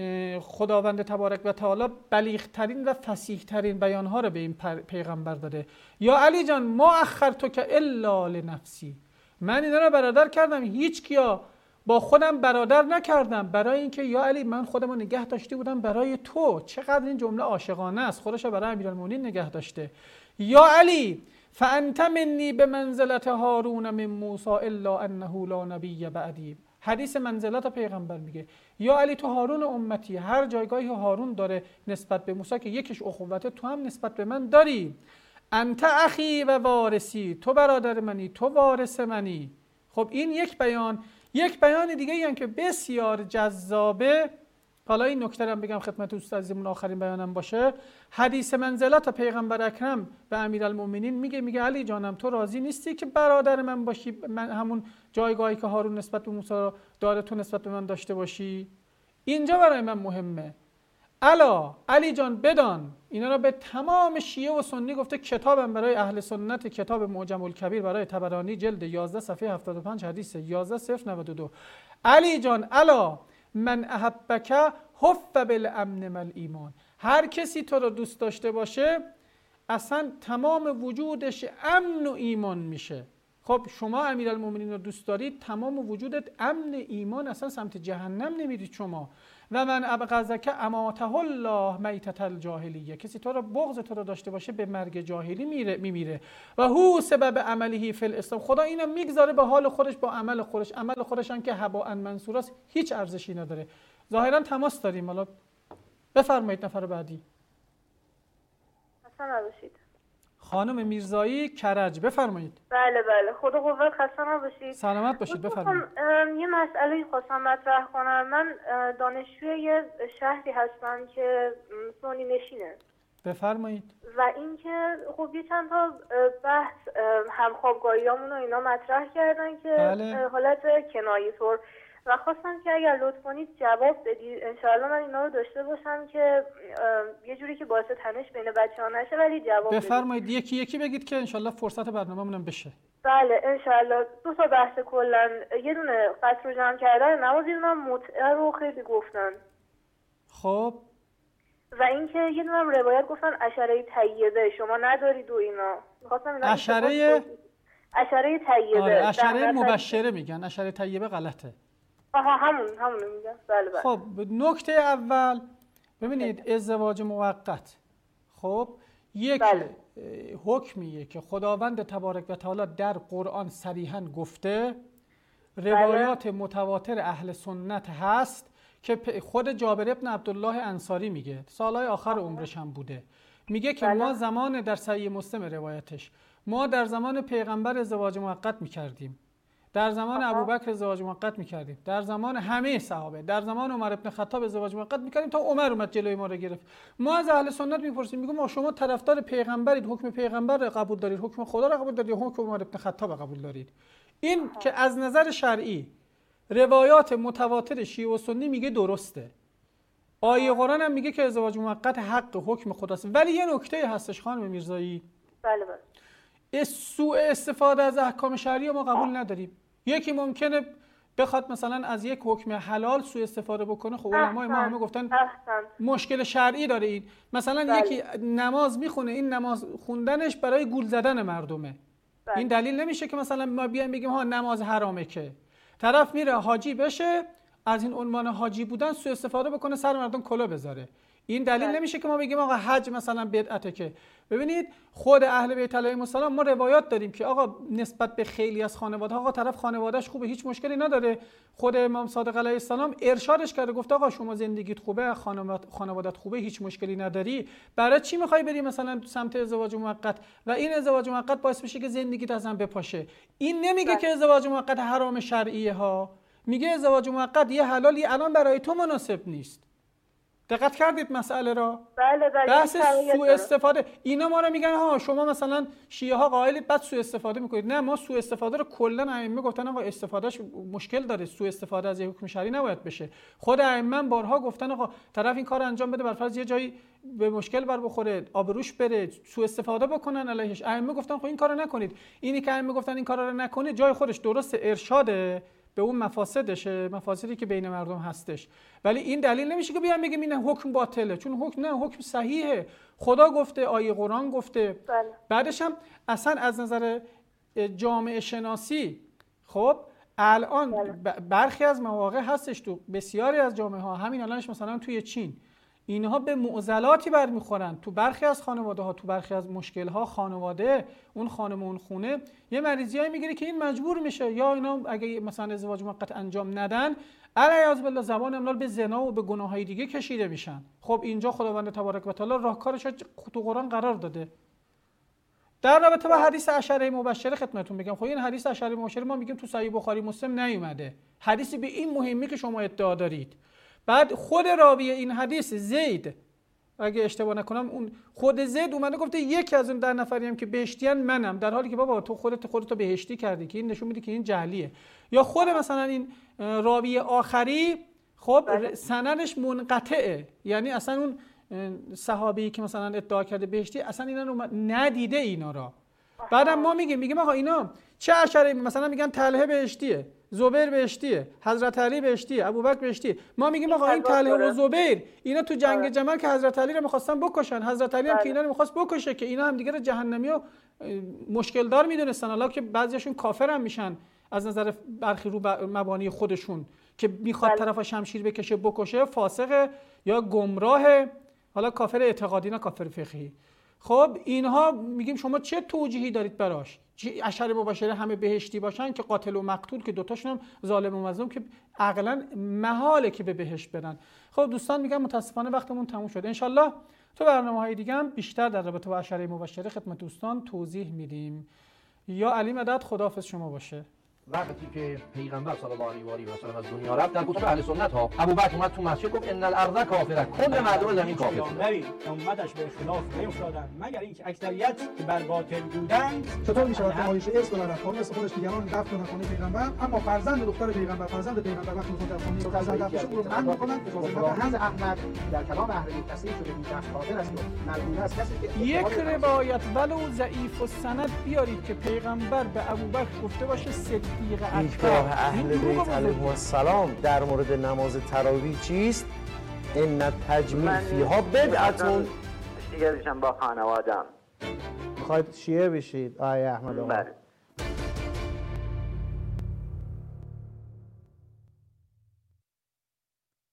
خداوند تبارک و تعالی بلیغ‌ترین و فصیح‌ترین بیانها رو به این پیغمبر داده. یا علی جان ما اخرتک الا لنفسی، من اینا رو برادر کردم، هیچ کیا با خودم برادر نکردم، برای اینکه یا علی من خودم رو نگه داشته بودم برای تو. چقدر این جمله عاشقانه است، خودش برای امیرالمومنین نگه داشته. یا علی فانت منی به منزلت هارون من موسی الا انه لا نبی بعدی. حدیث منزلت پیغمبر میگه یا علی تو هارون امتی، هر جایگاهی هارون داره نسبت به موسی که یکیش اخوته، تو هم نسبت به من داری. انت اخی و وارثی، تو برادر منی، تو وارث منی. خب این یک بیان. یک بیان دیگه هم که بسیار جذابه حالا این نکته رو بگم خدمت دوست عزیزمون آخرین بیانم باشه. حدیث منزلت پیغمبر اکرم به امیرالمومنین میگه میگه علی جانم تو راضی نیستی که برادر من باشی، من همون جایگاهی که هارون نسبت به موسی داره تو نسبت به من داشته باشی؟ اینجا برای من مهمه. الا علی جان بدان، اینا رو به تمام شیعه و سنی گفته. کتابم برای اهل سنت، کتاب معجم الکبیر برای طبرانی جلد یازده صفحه هفتاد و پنج حدیث یازده صفر نود و دو. علی جان الا من احبک حف بالامن مل ایمان، هر کسی تو رو دوست داشته باشه اصلا تمام وجودش امن و ایمان میشه. خب شما امیرالمومنین رو دوست دارید، تمام وجودت امن ایمان، اصلا سمت جهنم نمیرید شما. و من ابغضک اماته الله میتة الجاهلیه، کسی تو رو بغض تو رو داشته باشه به مرگ جاهلی میره میمیره. و هو سبب عمله فی الاسلام، خدا اینو میگذاره به حال خودش با عمل خودش، عمل خودش هم که هباء منثور است، هیچ ارزشی نداره. ظاهرا تماس داریم، حالا بفرمایید نفر بعدی. خسته نباشید. خانم میرزایی کرج، بفرمایید. بله بله، خدا قوت، خسته نباشید. سلامت باشید، بفرمایید. یه مسئله خواستم مطرح کنم. من دانشجوی یه شهری هستم که سنی نشینه. بفرمایید. و اینکه خب یه چند تا بحث همخوابگاهیامون رو اینا مطرح کردن که بله. حالت کنایه طور، و خواستم که اگر لطف کنید جواب بدید. انشاءالله من اینا رو داشته باشم که یه جوری که باعث تنش بین بچه‌ها نشه، ولی جواب بفرمایید. یکی یکی بگید که انشاءالله فرصت برنامه‌مون بشه. بله انشاءالله. دو تا بحث کلا، یه دونه قطع رو جمع کردن نماز، یه دونه متعه رو خیلی گفتن. خب و اینکه یه دونه روایت گفتن عشره طیبه شما ندارید و اینا. می‌خواستم اینا عشره عشره طیبه. آره، عشره مبشره میگن، عشره طیبه غلطه. آها همون همون میگن. بله بله. خب نکته اول ببینید، ازدواج موقت خب یک بله. حکمیه که خداوند تبارک و تعالی در قرآن صریحاً گفته، روایات بله. متواتر اهل سنت هست که خود جابر ابن عبدالله انصاری میگه، سالهای آخر عمرش هم بوده، میگه که بله. ما زمان در صحیح مسلم روایتش، ما در زمان پیغمبر ازدواج موقت میکردیم، در زمان ابوبکر ازدواج موقت میکردیم، در زمان همه صحابه، در زمان عمر ابن خطاب ازدواج موقت میکردیم تا عمر اومد جلوی ما رو گرفت. ما از اهل سنت میپرسیم، میگم ما شما طرفدار پیغمبرید، حکم پیغمبر رو قبول دارید، حکم خدا رو قبول دارید یا حکم عمر ابن خطاب رو قبول دارید؟ این که از نظر شرعی روایات متواتر شیعه و سنی میگه درسته. آیه قرآن هم میگه که ازدواج موقت حق حکم خداست. ولی یه نکته هستش خانم میرزایی. بله بله. سوء استفاده از احکام شرعی ما قبول نداریم. یکی ممکنه بخواد مثلا از یک حکم حلال سوء استفاده بکنه. خب علمای ما همه گفتن مشکل شرعی داره این. مثلا بله. یکی نماز میخونه، این نماز خوندنش برای گول زدن مردمه. بله. این دلیل نمیشه که مثلا ما بیایم بگیم ها نماز حرامه، که طرف میره حاجی بشه، از این عنوان حاجی بودن سوء استفاده بکنه، سر مردم کلاه بذاره. این دلیل بله. نمیشه که ما بگیم آقا حج مثلا بدعته. که ببینید خود اهل بیت علیهم السلام ما روایات داریم که آقا نسبت به خیلی از خانواده، آقا طرف خانواده‌اش خوبه هیچ مشکلی نداره، خود امام صادق علیه السلام ارشادش کرده، گفت آقا شما زندگیت خوبه، خانواده‌ت خوبه، هیچ مشکلی نداری، برای چی میخوای بری مثلا سمت ازدواج موقت؟ و این ازدواج موقت باعث میشه که زندگیت از هم بپاشه. این نمیگه بله. که ازدواج موقت حرام شرعیه ها، میگه ازدواج موقت یه حلالی الان برای تو مناسب نیست. دقت کردید مسئله را؟ بله بله. بحث سوء استفاده، اینا ما رو میگن ها شما مثلا شیعه ها قائلید بعد سوء استفاده میکنید. نه، ما سوء استفاده رو کلا ائمه گفتن آقا استفادهش مشکل داره، سوء استفاده از حکم شرعی نباید بشه. خود ائمه بارها گفتن آقا طرف این کارو انجام بده، بر فرض یه جایی به مشکل بر بخوره، آبروش بره، سوء استفاده بکنن علیهش، ائمه گفتن خب این کارو نکنید. اینی که ائمه گفتن این کارا رو نکنید جای خودش درست ارشاده به اون مفاسدشه، مفاسدی که بین مردم هستش، ولی این دلیل نمیشه که بیان بگیم این حکم باطله، چون حکم نه، حکم صحیحه، خدا گفته، آیه قرآن گفته. بله. بعدش هم اصلا از نظر جامعه شناسی خب الان بله. برخی از مواقع هستش تو بسیاری از جامعه ها، همین الانش مثلا توی چین، اینها به معضلاتی برمیخورن تو برخی از خانواده ها، تو برخی از مشکل ها خانواده، اون خانم اون خونه یه مریضیایی میگیره که این مجبور میشه، یا اینا اگه مثلا ازدواج موقت انجام ندن علیاذ بالله زبان املال به زنا و به گناههای دیگه کشیده میشن. خب اینجا خداوند تبارک و تعالی راهکارش تو قرآن قرار داده. در رابطه با حدیث عشره مبشره خدمتتون بگم، خب این حدیث عشره مبشره ما میگیم تو صحیح بخاری مسلم نیومده، حدیثی به این مهمی که شما ادعا دارید. بعد خود راوی این حدیث زید، اگه اشتباه نکنم اون خود زید اومده گفته یکی از اون ده نفری هم که بهشتیان منم، در حالی که بابا تو خودت خودتو بهشتی کردی، که این نشون میده که این جهلیه. یا خود مثلا این راوی آخری خب سندش منقطعه، یعنی اصلا اون صحابی که مثلا ادعا کرده بهشتی اصلا اینا رو ندیده اینا را. بعدم ما میگیم میگیم آقا اینا چه اشاره، مثلا میگن طلحه بهشتیه، زبیر بهشتیه، حضرت علی بهشتیه، ابوبکر بهشتیه. ما میگیم آقا این طلحه و زبیر اینا تو جنگ جمل که حضرت علی رو می‌خواستن بکشن، حضرت علی هم که اینا رو می‌خواست بکشه، که اینا هم دیگه جهنمی و مشکل دار میدونستن، حالا که بعضیاشون کافر هم میشن از نظر برخی رو مبانی خودشون، که میخواد طرف شمشیر بکشه بکشه، فاسق یا گمراه، حالا کافر اعتقادی نه کافر فقهی. خب اینها میگیم شما چه توجیهی دارید براش؟ اشر مباشره همه بهشتی باشن که قاتل و مقتول که دوتاشون هم ظالم و مظلوم که عقلا محاله که به بهشت برن. خب دوستان میگم متاسفانه وقتمون تموم شد. انشالله تو برنامه‌های دیگه هم بیشتر در رابطه با اشر مباشره خدمت دوستان توضیح میدیم. یا علی مدد، خداحافظ شما باشه. وقتی که پیغمبر صلی الله علیه و آله و سلم از دنیا رفت، در کتب اهل سنت ها ابوبکر اومد تو مسجد گفت ان الارض کافره، کل مردم زمین کافر. پیامبری امتش به اختلاف نیفتادند مگر اینکه اکثریت که بر باطل بودند. چطور میشه وقتی آیشه ارث داره خانم مثل خودش دیگران دفن نکنه پیغمبر، اما فرزند دختر پیغمبر فرزند پیغمبر وقتی میخواد دفن کنه فرزند دفنش رو من میکنن. حضرت احمد در کلام اهل بیت تصریح شده بی دست کافر است و ملعون است کسی که یک روایت ولو ضعیف السند بیارید که پیغمبر به ابوبکر گفته باشه صدیق اکبر. اهل بیت علیهم السلام در مورد نماز تراویح چیست؟ ان التجمیع فیها بدعتون. دیگه با خانوادم میخواید شیعه بشید آیه احمد آقا؟ بله.